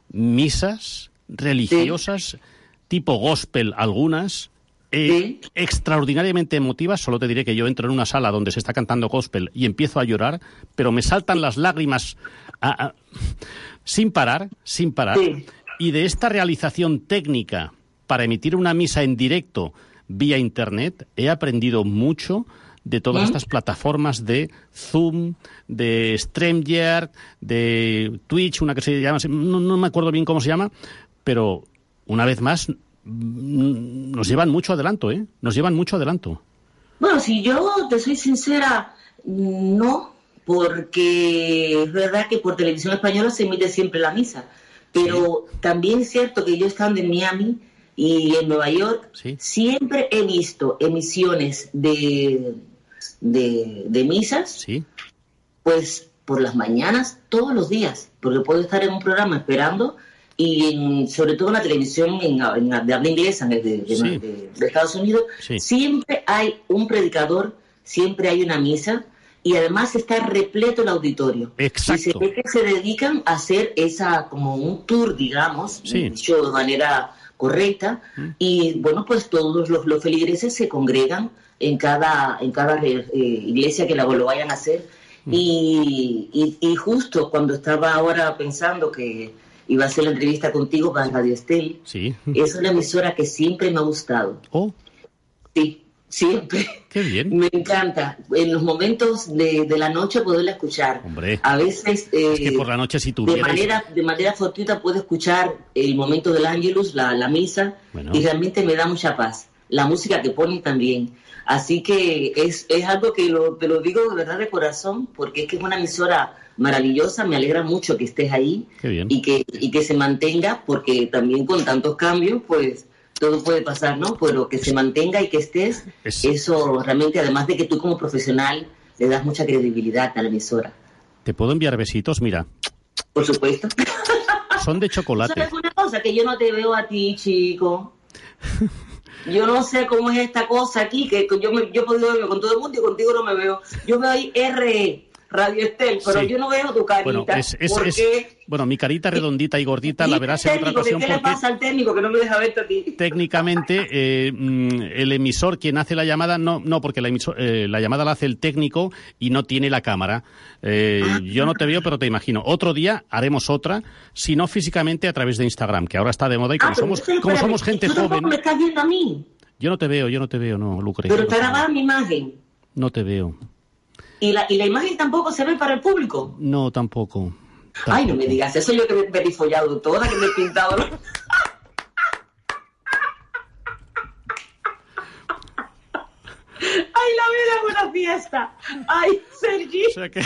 misas religiosas, tipo gospel algunas, eh, Sí. extraordinariamente emotivas. Solo te diré que yo entro en una sala donde se está cantando gospel y empiezo a llorar, pero me saltan las lágrimas a- a- sin parar, sin parar. Sí. Y de esta realización técnica para emitir una misa en directo vía Internet, he aprendido mucho de todas ¿Mm? estas plataformas de Zoom, de StreamYard, de Twitch, una que se llama, no, no me acuerdo bien cómo se llama, pero una vez más mm, nos llevan mucho adelanto, ¿eh? Nos llevan mucho adelanto. bueno, si yo te soy sincera, no, porque es verdad que por televisión española se emite siempre la misa, pero también es cierto que yo estando en Miami y en Nueva York, Sí. siempre he visto emisiones de, de, de misas, Sí, pues por las mañanas, todos los días, porque puedo estar en un programa esperando y en- sobre todo en la televisión en, en- de habla inglesa de, de- de- Sí. de- de Estados Unidos, Sí. siempre hay un predicador, siempre hay una misa y además está repleto el auditorio. Exacto. Y se ve que se dedican a hacer esa como un tour, digamos, Sí. dicho de manera correcta, y bueno, pues todos los, los feligreses se congregan en cada, en cada eh, iglesia que la, lo vayan a hacer. Y, y, y justo cuando estaba ahora pensando que iba a hacer la entrevista contigo para Radio Estel, sí. es una emisora que siempre me ha gustado. Oh, Sí, Siempre. Qué bien. Me encanta. En los momentos de, de la noche poderla escuchar. Hombre. A veces... Eh, es que por la noche si de tuvierais... manera, de manera fortuita puedo escuchar el momento del Ángelus, la, la misa, bueno. y realmente me da mucha paz. La música que ponen también. Así que es, es algo que lo, te lo digo de verdad de corazón, porque es que es una emisora maravillosa. Me alegra mucho que estés ahí. Qué bien. Y que, y que se mantenga, porque también con tantos cambios, pues... todo puede pasar, ¿no? Pero que se mantenga y que estés, es... eso realmente, además de que tú como profesional le das mucha credibilidad a la emisora. ¿Te puedo enviar besitos? Mira. Por supuesto. Son de chocolate. ¿Sabes una cosa? Que yo no te veo a ti, chico. Yo no sé cómo es esta cosa aquí, que yo, me, yo he podido verme con todo el mundo y contigo no me veo. Yo veo ahí R... Radio Estel, pero sí. Yo no veo tu carita. Bueno, es, es, porque... es, bueno, mi carita redondita y gordita la verás en otra ocasión. ¿Qué le pasa al técnico que no me deja verte a ti? Técnicamente, eh, el emisor, quien hace la llamada, no, no porque la, emisor, eh, la llamada la hace el técnico y no tiene la cámara. Eh, ah, yo no te veo, pero te imagino. Otro día haremos otra, si no físicamente a través de Instagram, que ahora está de moda y como ah, somos, como espérame, somos gente ¿tú joven. ¿Me estás viendo a mí? Yo no te veo, yo no te veo, no, Lucrecia. Pero está grabada mi imagen. No te veo. ¿Y la, ¿Y la imagen tampoco se ve para el público? No, tampoco. tampoco. Ay, no me digas eso, yo que me he perifollado toda, que me he pintado. Ay, la vida es una fiesta. Ay, Sergi. O sea que...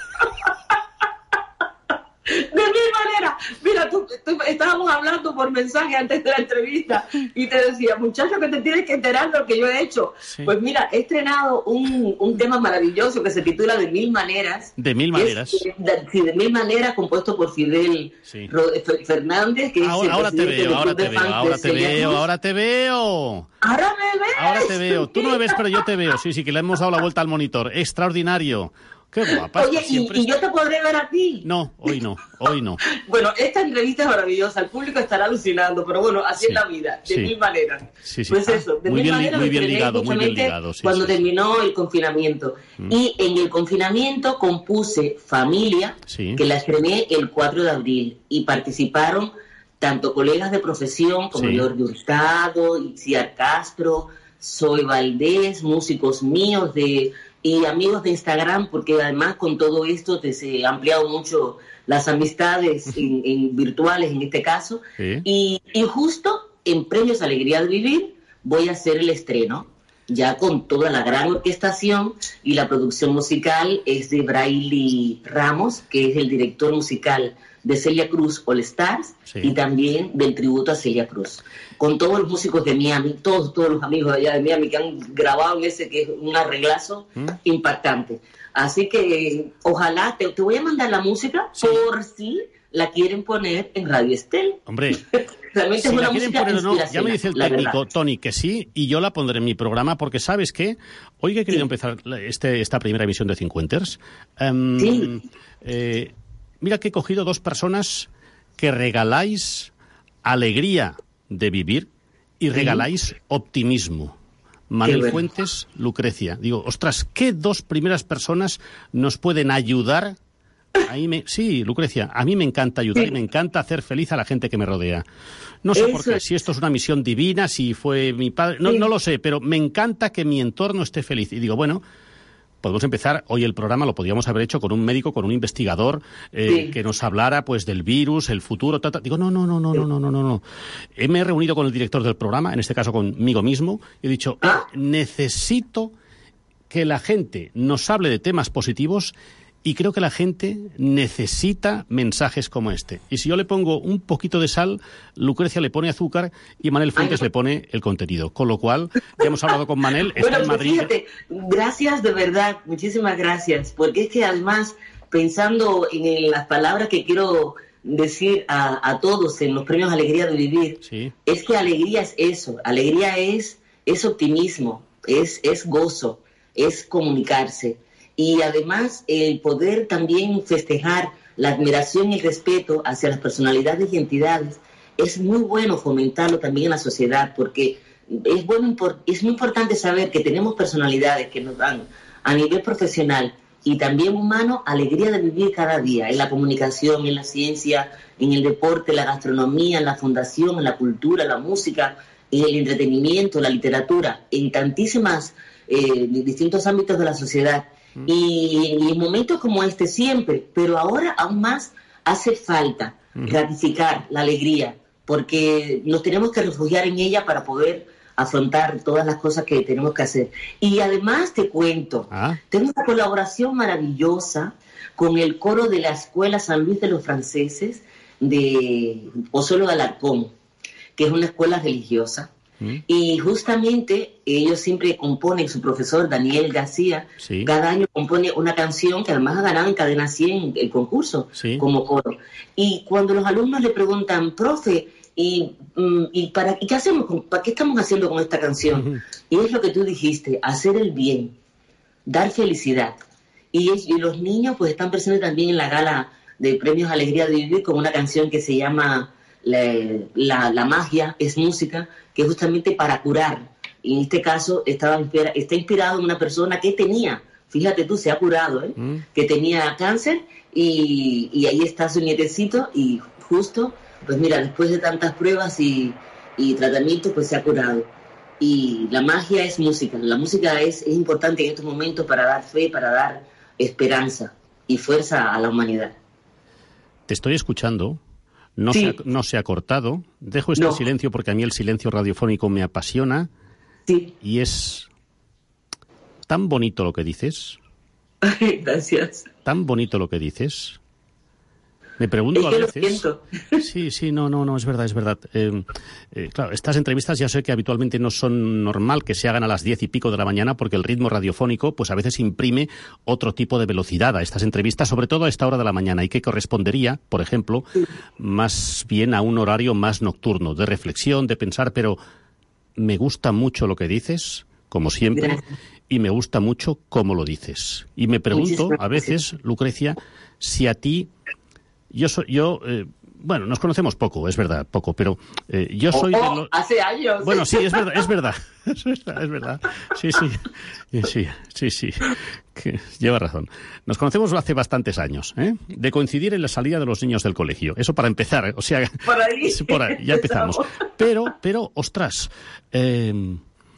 De mil maneras. Mira, tú, tú, estábamos hablando por mensaje antes de la entrevista y te decía, muchacho, que te tienes que enterar de lo que yo he hecho. Sí. Pues mira, he estrenado un, un tema maravilloso que se titula De Mil Maneras. De Mil Maneras. Es, de, de, de Mil Maneras, compuesto por Fidel sí. Fernández. Que ahora, es ahora te veo, ahora te veo, ahora te veo, ahora te veo. Ahora me ves. Ahora te veo. Tú no me ves, pero yo te veo. Sí, sí, que le hemos dado la vuelta al monitor. Extraordinario. Qué guapa. Oye, ¿y, ¿y yo te podré ver a ti? No, hoy no, hoy no. Bueno, esta entrevista es maravillosa, el público estará alucinando, pero bueno, así sí, es la vida, de sí. mil maneras. Sí, sí. Pues eso, de muy mil bien, maneras. Muy bien ligado, muy bien ligado. Sí, cuando sí, terminó sí. el confinamiento. Mm. Y en el confinamiento compuse Familia, sí. que la estrené el cuatro de abril, y participaron tanto colegas de profesión como sí. Jordi Hurtado, Itziar Castro, Zoe Valdés, músicos míos de... y amigos de Instagram, porque además con todo esto te, se han ampliado mucho las amistades en, en virtuales en este caso. Sí. Y, y justo en Premios Alegría de Vivir voy a hacer el estreno, ya con toda la gran orquestación, y la producción musical es de Braille Ramos, que es el director musical de Celia Cruz All Stars, sí. y también del tributo a Celia Cruz. Con todos los músicos de Miami, todos, todos los amigos de allá de Miami que han grabado en ese que es un arreglazo ¿Mm? impactante. Así que ojalá, te, te voy a mandar la música sí. por si la quieren poner en Radio Estel. Hombre, realmente si es una la quieren música poner o no, ya me dice el técnico, Tony, que sí, y yo la pondré en mi programa, porque ¿sabes qué? Hoy que he querido sí. empezar este, esta primera emisión de Cincuenters, um, sí. eh, mira que he cogido dos personas que regaláis alegría de vivir y regaláis sí. optimismo. Manel Fuentes, Lucrecia. Digo, ostras, ¿qué dos primeras personas nos pueden ayudar? Ahí me... Sí, Lucrecia, a mí me encanta ayudar sí. y me encanta hacer feliz a la gente que me rodea. No sé Eso por qué, es. si esto es una misión divina, si fue mi padre, no, sí. no lo sé, pero me encanta que mi entorno esté feliz. Y digo, bueno, podemos empezar, hoy el programa lo podíamos haber hecho con un médico, con un investigador, eh, sí. que nos hablara pues del virus, el futuro, ta, ta. Digo, no, no, no, no, sí. no, no, no, no, no. Eh, me he reunido con el director del programa, en este caso conmigo mismo, y he dicho, ¿Ah? necesito que la gente nos hable de temas positivos y creo que la gente necesita mensajes como este. Y si yo le pongo un poquito de sal, Lucrecia le pone azúcar y Manel Fuentes Ay, le pone el contenido. Con lo cual, ya hemos hablado con Manel, está bueno, en Madrid. Pues fíjate, gracias de verdad, muchísimas gracias, porque es que además, pensando en las palabras que quiero decir a, a todos en los premios Alegría de Vivir, sí. es que alegría es eso, alegría es, es optimismo, es, es gozo, es comunicarse. Y además el poder también festejar la admiración y el respeto hacia las personalidades y entidades es muy bueno fomentarlo también en la sociedad, porque es, bueno, es muy importante saber que tenemos personalidades que nos dan a nivel profesional y también humano alegría de vivir cada día, en la comunicación, en la ciencia, en el deporte, en la gastronomía, en la fundación, en la cultura, en la música, en el entretenimiento, la literatura, en tantísimas, eh, distintos ámbitos de la sociedad. Mm. Y, y en momentos como este siempre, pero ahora aún más hace falta mm. ratificar la alegría, porque nos tenemos que refugiar en ella para poder afrontar todas las cosas que tenemos que hacer. Y además te cuento, ¿Ah? tengo una colaboración maravillosa con el coro de la Escuela San Luis de los Franceses de Pozuelo de Alarcón, que es una escuela religiosa. ¿Mm? Y justamente ellos siempre componen, su profesor Daniel García, sí. cada año compone una canción que además ha ganado en Cadena cien el concurso sí. como coro. Y cuando los alumnos le preguntan, profe, ¿y, y, para, ¿y qué hacemos? ¿Para qué estamos haciendo con esta canción? Uh-huh. Y es lo que tú dijiste, hacer el bien, dar felicidad. Y, es, y los niños pues están presentes también en la gala de Premios Alegría de Vivir con una canción que se llama La, la, la magia es música, que es justamente para curar. Y en este caso estaba, está inspirado en una persona que tenía, fíjate tú, se ha curado, ¿eh? mm. que tenía cáncer y, y ahí está su nietecito y justo, pues mira, después de tantas pruebas y, y tratamientos, pues se ha curado. Y la magia es música, la música es, es importante en estos momentos para dar fe, para dar esperanza y fuerza a la humanidad. Te estoy escuchando. No, sí. se ha, no se ha cortado. Dejo este no. silencio porque a mí el silencio radiofónico me apasiona. Sí. Y es tan bonito lo que dices. Gracias. Tan bonito lo que dices. Me pregunto es a que veces... Lo siento. Sí, sí, no, no, no, es verdad, es verdad. Eh, eh, claro, estas entrevistas ya sé que habitualmente no son normal que se hagan a las diez y pico de la mañana porque el ritmo radiofónico pues a veces imprime otro tipo de velocidad a estas entrevistas, sobre todo a esta hora de la mañana, y que correspondería, por ejemplo, sí. más bien a un horario más nocturno, de reflexión, de pensar, pero me gusta mucho lo que dices, como siempre, Gracias. Y me gusta mucho cómo lo dices. Y me pregunto a veces, Lucrecia, si a ti... Yo soy, yo, eh, bueno, nos conocemos poco, es verdad, poco, pero eh, yo soy oh, de los... hace años. Bueno, sí, es verdad, es verdad, es verdad, es verdad. Sí, sí, sí, sí, sí, que lleva razón. Nos conocemos hace bastantes años, ¿eh? De coincidir en la salida de los niños del colegio. Eso para empezar, o sea... Por ahí. Por ahí, ya empezamos. Pero, pero, ostras, eh,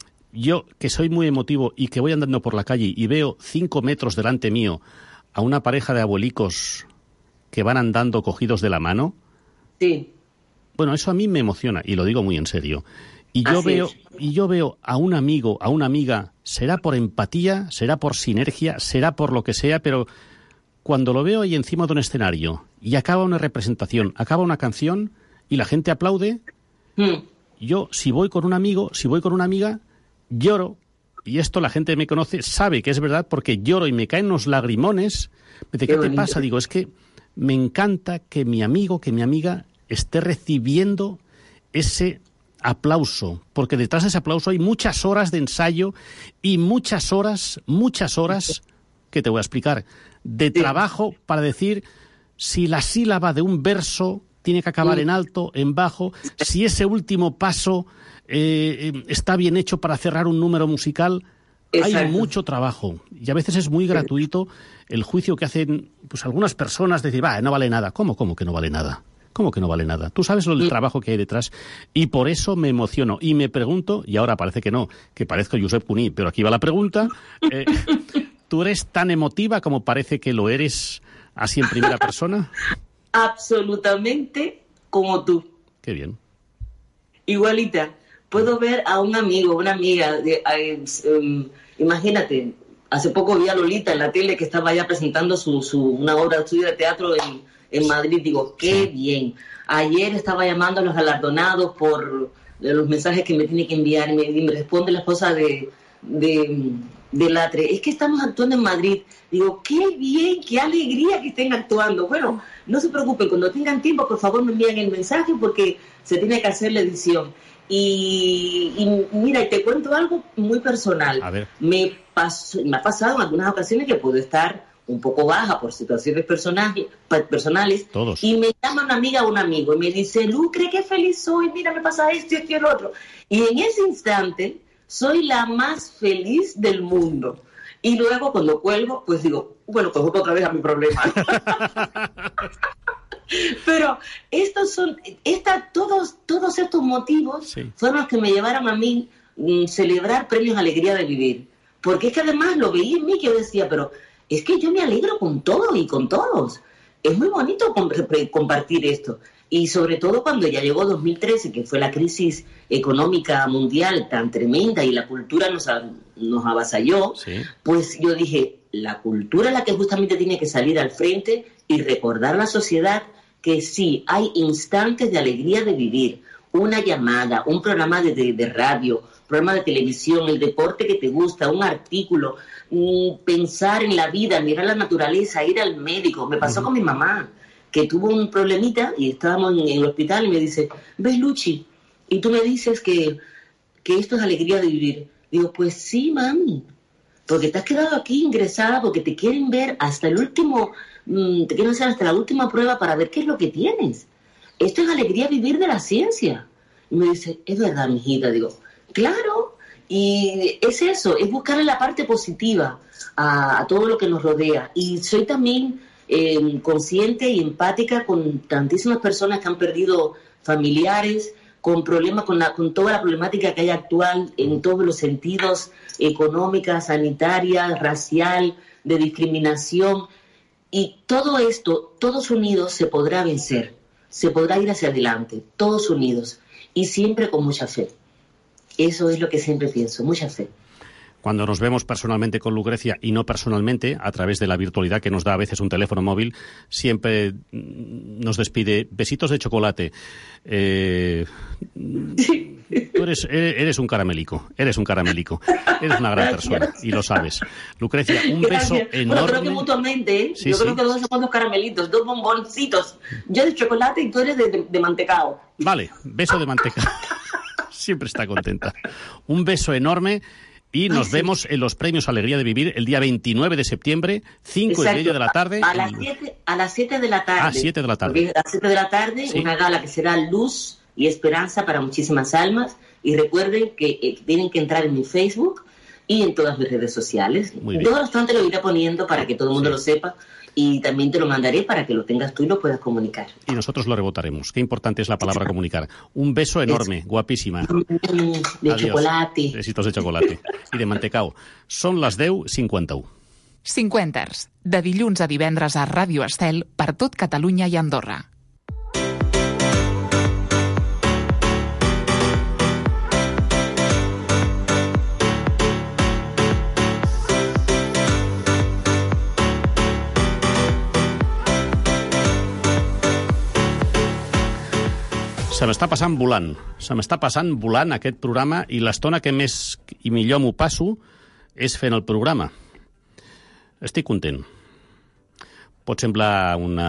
yo que soy muy emotivo y que voy andando por la calle y veo cinco metros delante mío a una pareja de abuelicos que van andando cogidos de la mano. Sí. Bueno, eso a mí me emociona, y lo digo muy en serio. Y yo Así veo, es. y yo veo a un amigo, a una amiga, será por empatía, será por sinergia, será por lo que sea, pero cuando lo veo ahí encima de un escenario y acaba una representación, acaba una canción y la gente aplaude, mm. yo, si voy con un amigo, si voy con una amiga, lloro. Y esto la gente que me conoce sabe que es verdad porque lloro y me caen unos lagrimones. Me dice, ¿qué, ¿qué te pasa? Digo, es que me encanta que mi amigo, que mi amiga esté recibiendo ese aplauso, porque detrás de ese aplauso hay muchas horas de ensayo y muchas horas, muchas horas, que te voy a explicar, de trabajo para decir si la sílaba de un verso tiene que acabar en alto, en bajo, si ese último paso eh, está bien hecho para cerrar un número musical. Exacto. Hay mucho trabajo y a veces es muy gratuito el juicio que hacen pues algunas personas de decir, va, no vale nada. ¿Cómo, cómo que no vale nada? ¿Cómo que no vale nada? Tú sabes lo del trabajo que hay detrás y por eso me emociono y me pregunto, y ahora parece que no, que parezco Josep Cuní, pero aquí va la pregunta, eh, ¿tú eres tan emotiva como parece que lo eres así en primera persona? Absolutamente como tú. Qué bien. Igualita. Puedo ver a un amigo, una amiga, de, uh, um, imagínate, hace poco vi a Lolita en la tele que estaba ya presentando su, su una obra suya de teatro en, en Madrid. Digo, qué bien. Ayer estaba llamando a los galardonados por los mensajes que me tiene que enviar y me, y me responde la esposa de, de, de Latre. Es que estamos actuando en Madrid. Digo, qué bien, qué alegría que estén actuando. Bueno, no se preocupen, cuando tengan tiempo, por favor me envíen el mensaje porque se tiene que hacer la edición. Y, y mira, y te cuento algo muy personal. A ver. Me, pasó, me ha pasado en algunas ocasiones que puedo estar un poco baja por situaciones personales, personales. Todos. Y me llama una amiga o un amigo y me dice, Lucre, qué feliz soy, mira, me pasa esto, esto y el otro. Y en ese instante soy la más feliz del mundo. Y luego cuando cuelgo, pues digo, bueno, pues voy otra vez a mi problema. Pero estos son, esta, todos, todos estos motivos sí. fueron los que me llevaron a mí mm, celebrar premios Alegría de Vivir. Porque es que además lo veía en mí que yo decía, pero es que yo me alegro con todo y con todos. Es muy bonito comp- compartir esto. Y sobre todo cuando ya llegó dos mil trece, que fue la crisis económica mundial tan tremenda y la cultura nos, a, nos avasalló, sí. pues yo dije, la cultura es la que justamente tiene que salir al frente y recordar a la sociedad que sí, hay instantes de alegría de vivir. Una llamada, un programa de, de, de radio, programa de televisión, el deporte que te gusta, un artículo, mmm, pensar en la vida, mirar la naturaleza, ir al médico. Me pasó uh-huh. con mi mamá, que tuvo un problemita y estábamos en, en el hospital y me dice, ¿ves, Luchi? Y tú me dices que, que esto es alegría de vivir. Digo, pues sí, mami, porque te has quedado aquí ingresada porque te quieren ver hasta el último, mmm, te quieren hacer hasta la última prueba para ver qué es lo que tienes. Esto es alegría vivir de la ciencia. Y me dice, es verdad, mijita. Digo, claro, y es eso, es buscarle la parte positiva a, a todo lo que nos rodea. Y soy también eh, consciente y empática con tantísimas personas que han perdido familiares, con problemas, con, la, con toda la problemática que hay actual en todos los sentidos, económica, sanitaria, racial, de discriminación. Y todo esto, todos unidos, se podrá vencer, se podrá ir hacia adelante, todos unidos, y siempre con mucha fe. Eso es lo que siempre pienso, mucha fe. Cuando nos vemos personalmente con Lucrecia y no personalmente, a través de la virtualidad que nos da a veces un teléfono móvil, siempre nos despide besitos de chocolate. Eh, tú eres, eres un caramelico, eres un caramelico, eres una gran Gracias. persona y lo sabes. Lucrecia, un Gracias. beso enorme. Bueno, creo que mutuamente, ¿eh? Sí, yo sí. creo que dos somos dos caramelitos, dos bomboncitos. Yo de chocolate y tú eres de, de, de mantecao. Vale, beso de mantecao. Siempre está contenta. Un beso enorme. Y nos Ay, sí. vemos en los premios Alegría de Vivir el día veintinueve de septiembre, cinco Exacto. y media de la tarde. A, a las siete, a las siete de la tarde. Ah, siete de la tarde. A las siete de la tarde, sí. una gala que será luz y esperanza para muchísimas almas. Y recuerden que eh, tienen que entrar en mi Facebook y en todas mis redes sociales. Yo bastante lo iré poniendo para que todo el mundo sí. lo sepa. Y también te lo mandaré para que lo tengas tú y lo puedas comunicar. Y nosotros lo rebotaremos. Qué importante es la palabra comunicar. Un beso enorme, es... guapísima. De Adiós. Chocolate. Besitos de chocolate. I de mantecao. Són les deu cinquanta-u. Cinquenters. De dilluns a divendres a Ràdio Estel per tot Catalunya i Andorra. Se m'està passant volant. Se m'està passant volant aquest programa i l'estona que més i millor m'ho passo és fent el programa. Estic content. Pot semblar una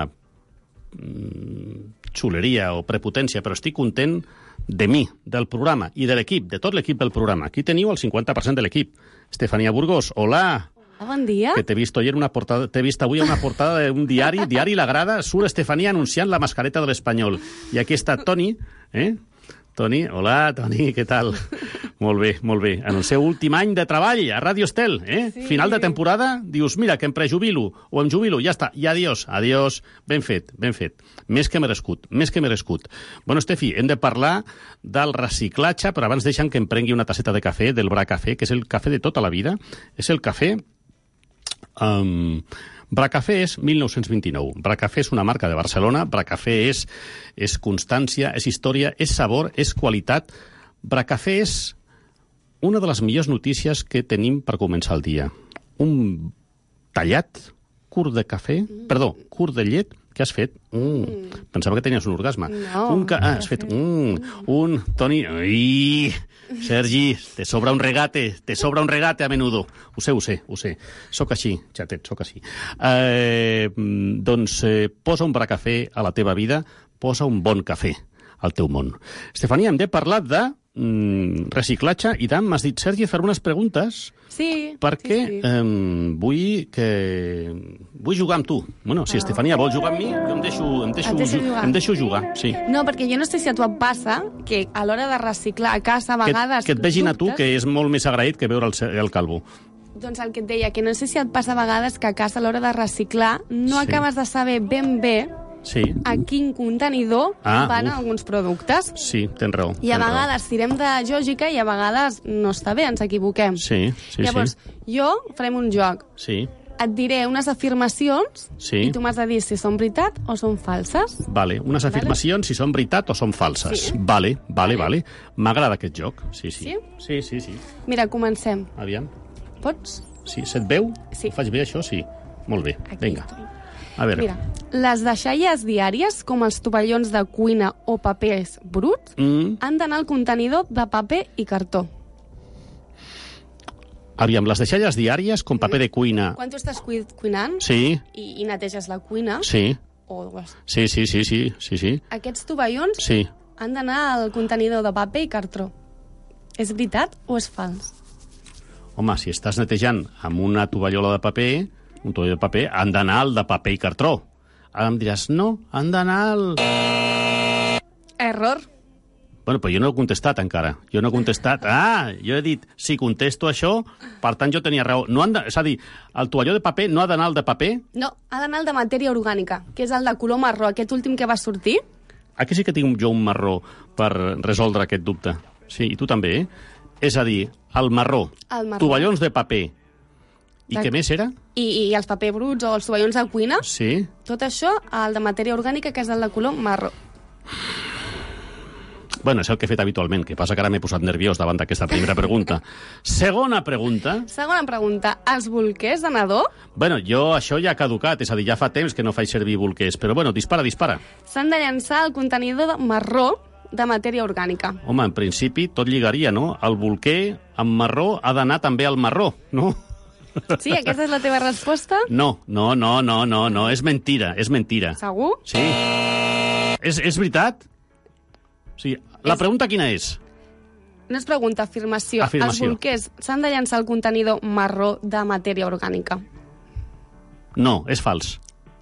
xuleria o prepotència, però estic content de mi, del programa i de l'equip, de tot l'equip del programa. Aquí teniu el cinquanta per cent de l'equip. Estefania Burgos, hola. Bon dia. Que t'he vist, una portada, t'he vist avui a una portada d'un diari, diari La Grada, surt Estefania anunciant la mascareta de l'Espanyol. I aquí està Toni, eh? Toni, hola, Toni, què tal? Molt bé, molt bé. En el seu últim any de treball a Ràdio Estel, eh? Sí. Final de temporada, dius, mira, que em prejubilo, o em jubilo, ja està, i adiós, adiós. Ben fet, ben fet. Més que merescut, més que merescut. Bueno, Estefi, hem de parlar del reciclatge, però abans deixa'm que em prengui una tasseta de cafè, del Bracafè, que és el cafè de tota la vida. És el cafè... Um, Bracafè és mil nou-cents vint-i-nou. Bracafè és una marca de Barcelona. Bracafè és, és constància, és història, és sabor, és qualitat. Bracafè és una de les millors notícies que tenim per començar el dia. Un tallat curt de cafè, mm. perdó, curt de llet, què has fet? Mm. Mm. Pensava que tenies un orgasme. No. Un ca... ah, has fet mm. un... Toni... Ui, Sergi, te sobra un regate, te sobra un regate a menudo. Ho sé, ho sé, ho sé. Soc així, xatet, soc així. Eh, doncs eh, posa un Bracafè a la teva vida, posa un bon cafè al teu món. Estefania, hem de parlar de mm, reciclatge i tant, m'has dit, Sergi, fer unes preguntes. Sí, perquè sí, sí. Eh, vull que... vull jugar amb tu. Bueno, si ah, Estefania vol jugar amb mi, jo em deixo, em deixo, deixo jugar. Em deixo jugar, sí. No, perquè jo no sé si a tu et passa que a l'hora de reciclar a casa a vegades... Que, que et vegin dubtes, a tu, que és molt més agraït que veure el, el calvo. Doncs el que et deia, que no sé si et passa a vegades que a casa a l'hora de reciclar no sí. acabes de saber ben bé Sí. a quin contenidor Ah, van uf. alguns productes. Sí, tens raó. I a tens vegades tirem de lògica i a vegades no està bé, ens equivoquem. Sí, sí, Llavors, sí. jo farem un joc. Sí, Et diré unes afirmacions Sí. i tu m'has de dir si són veritat o són falses. vale. Unes afirmacions, si són veritat o són falses. Sí. Vale, vale, vale. M'agrada aquest joc. Sí, sí. Sí? Sí, sí, sí. Mira, comencem. Aviam. Pots? Sí, se't veu? Sí. Ho faig bé, això? Sí. Molt bé. Aquí Vinga. estoy. A veure. Mira, les deixalles diàries, com els tovallons de cuina o papers bruts, Mm, han d'anar al contenidor de paper i cartó. aviam, les deixalles diàries, com paper de cuina... Quan tu estàs cui cuinant Sí, i, i neteges la cuina, sí, o les- sí, sí, sí, sí, sí, sí. aquests tovallons Sí. han d'anar al contenidor de paper i cartró. És veritat o és fals? Home, si estàs netejant amb una tovallola de paper, un tovalló de paper, han d'anar al de paper i cartró. Ara em diràs, no, han d'anar al... Error. Bueno, però jo no he contestat encara. Jo no he contestat. Ah, jo he dit, si contesto això, per tant jo tenia raó. No han de, és a dir, el tovalló de paper no ha d'anar al de paper? No, ha d'anar al de matèria orgànica, que és el de color marró, aquest últim que va sortir. Aquí sí que tinc jo un marró per resoldre aquest dubte. Sí, i tu també, eh? És a dir, el marró, El marró. tovallons de paper. I De- què més era? I, I els paper bruts o els tovallons de cuina, Sí. tot això, el de matèria orgànica, que és el de color marró. Bueno, és el que he fet habitualment, que passa que ara m'he posat nerviós davant d'aquesta primera pregunta. Segona pregunta. Segona pregunta, els bolquers de nadó Bueno, jo això ja ha caducat, és a dir, ja fa temps que no faig servir bolquers, però bueno, dispara, dispara. s'han de llançar al contenidor de marró de matèria orgànica. Home, en principi tot lligaria, no? El bolquer amb marró ha d'anar també al marró, no? Sí, aquesta és la teva resposta? No, no, no, no, no, no, és mentira, és mentira. Segur? Sí. És, és veritat? Sí. La pregunta quina és? No és pregunta, afirmació. Afirmació. Els bolquers s'han de llançar al contenidor marró de matèria orgànica. No, és fals.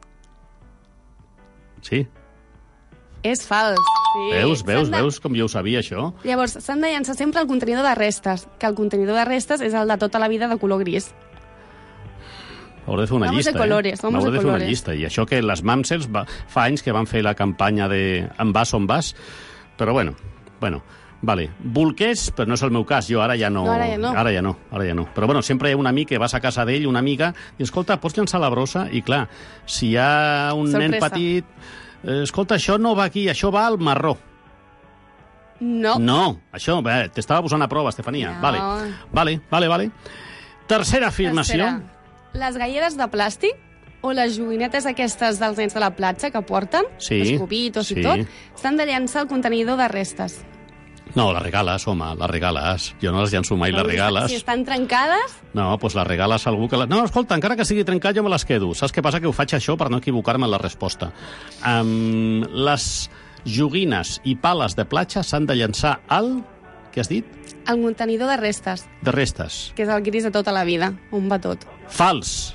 Sí? És fals. Sí. Veus, veus, S'han de- veus com jo ho sabia, això? Llavors, s'han de llançar sempre al contenidor de restes, que el contenidor de restes és el de tota la vida de color gris. Hauré de fer una Vamos de llista, colores, eh? vamos Hauré de de fer una colores. llista. I això que les Mamsels va, fa anys que van fer la campanya de en vas on vas, però bueno, bueno, vale. Bolquers, però no és el meu cas, jo ara ja no... No, ara ja no. Ara ja no, ara ja no. Però bueno, sempre hi ha un amic que vas a casa d'ell, una amiga, i escolta, pots llançar la brossa? I clar, si hi ha un nen Sorpresa. petit... Eh, escolta, això no va aquí, això va al marró. No. No, això, bé, t'estava posant a prova, Estefania. No. Vale, vale, vale, vale. Tercera afirmació. Tercera. Les galledes de plàstic o les joguinetes aquestes dels nens de la platja que porten, Sí, els cubitos sí. i tot, s'han de llançar al contenidor de restes. No, les regales, home, les regales. Jo no les llenço mai, les Si regales. estan trencades, No, doncs les regales a algú que... Les... No, escolta, encara que sigui trencat, jo me les quedo. Saps què passa? Que ho faig això per no equivocar-me en la resposta. Um, les joguines i pales de platja s'han de llançar al... Què has dit? al contenidor de restes, De restes. que és el gris de tota la vida, on va tot. Fals.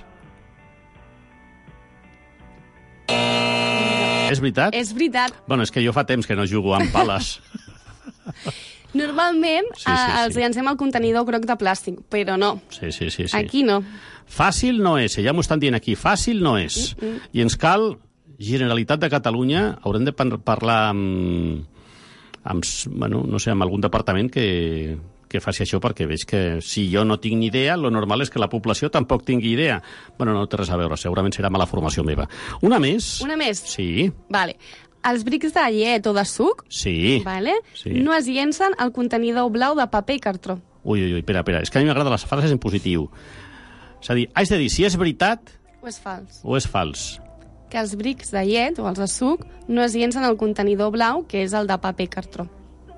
És veritat? És veritat. Bueno, és que jo fa temps que no jugo amb pales. Normalment Sí, sí, sí, sí, sí. els llancem al contenidor groc de plàstic, però no. Sí, sí, sí. sí. Aquí no. Fàcil no és, ja m'ho estan dient aquí, fàcil no és. Mm, mm. I ens cal, Generalitat de Catalunya, haurem de par- parlar amb, amb, s- bueno, no sé, amb algun departament que, que faci això, perquè veig que si jo no tinc ni idea, lo normal és que la població tampoc tingui idea. Bueno, no té res a veure, segurament serà mala formació meva. Una més? Una més? Sí, Vale. Els brics de llet o de suc, sí. vale? Sí. no es llencen al contenidor blau de paper i cartró. Ui, ui, ui, espera, espera, és que a mi m'agraden les frases en positiu. És a dir, haig de dir si és veritat O és fals? o és fals. Que els brics de llet o els de suc no es llencen al contenidor blau, que és el de paper i cartró.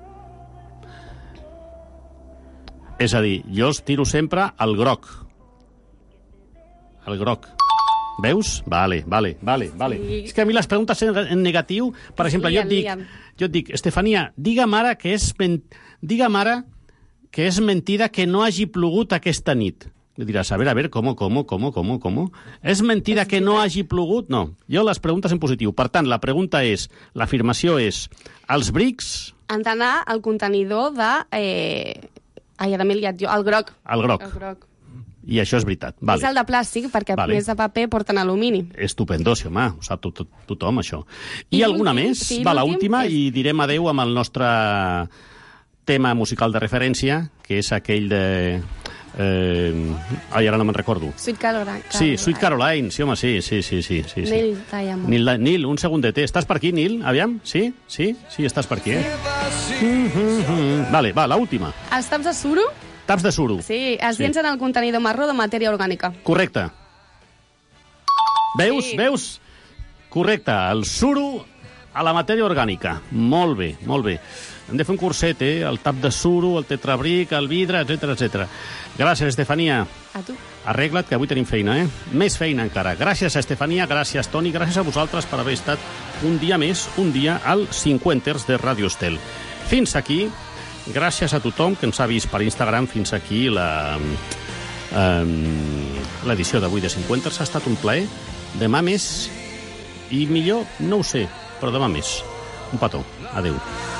És a dir, jo els tiro sempre al groc. El groc. Veus? Vale, vale, vale, vale. Sí. És que a mi les preguntes en, en negatiu, per exemple, jo et dic, Lien, jo et dic, Estefania, digue'm ara que és, men... digue'm ara que és mentida que no hagi plogut aquesta nit. I diràs, a veure, a veure, com, com, com, com, com? És mentida que no hagi plogut? No. Jo les preguntes en positiu. Per tant, la pregunta és, l'afirmació és, els brics, Han d'anar al contenidor de... Eh... Ai, ara m'he liat jo. El groc. el groc. El groc. I això és veritat. Vale. És el de plàstic, perquè vale. més de paper porten alumini. Estupendo, sí, home, ho sap tot, tot, tothom, això. I, I alguna més? Sí, Va, l'última, és... i direm adeu amb el nostre tema musical de referència, que és aquell de... Eh... Ai, ara no me'n recordo. Sweet Caroline. Sí, Sweet Caroline, sí, home, sí, sí, sí, sí, sí. Neil Diamond. Nil, Nil, un segundet. Estàs per aquí, Nil? Aviam, sí? Sí? Sí, estàs per aquí, eh? Mm-hmm. Vale, va, l'última. Els taps de suro? Taps de suro. Sí, es sí. llencen al contenidor marró de matèria orgànica. Correcte. Veus? Sí. Veus? Correcte, el suro a la matèria orgànica. Molt bé, molt bé. Hem de fer un curset, eh? El tap de suro, el tetrabric, el vidre, etcètera, etcètera. Gràcies, Estefania. A tu. Arregla't, que avui tenim feina, eh? Més feina encara. Gràcies, Estefania, gràcies, Toni, gràcies a vosaltres per haver estat un dia més, un dia al cinquanters de Radio Estel. Fins aquí, gràcies a tothom que ens ha vist per Instagram, fins aquí la um, l'edició d'avui de cinquanters. Ha estat un plaer. Demà més, i millor, no ho sé, però demà més. Un petó. Adéu.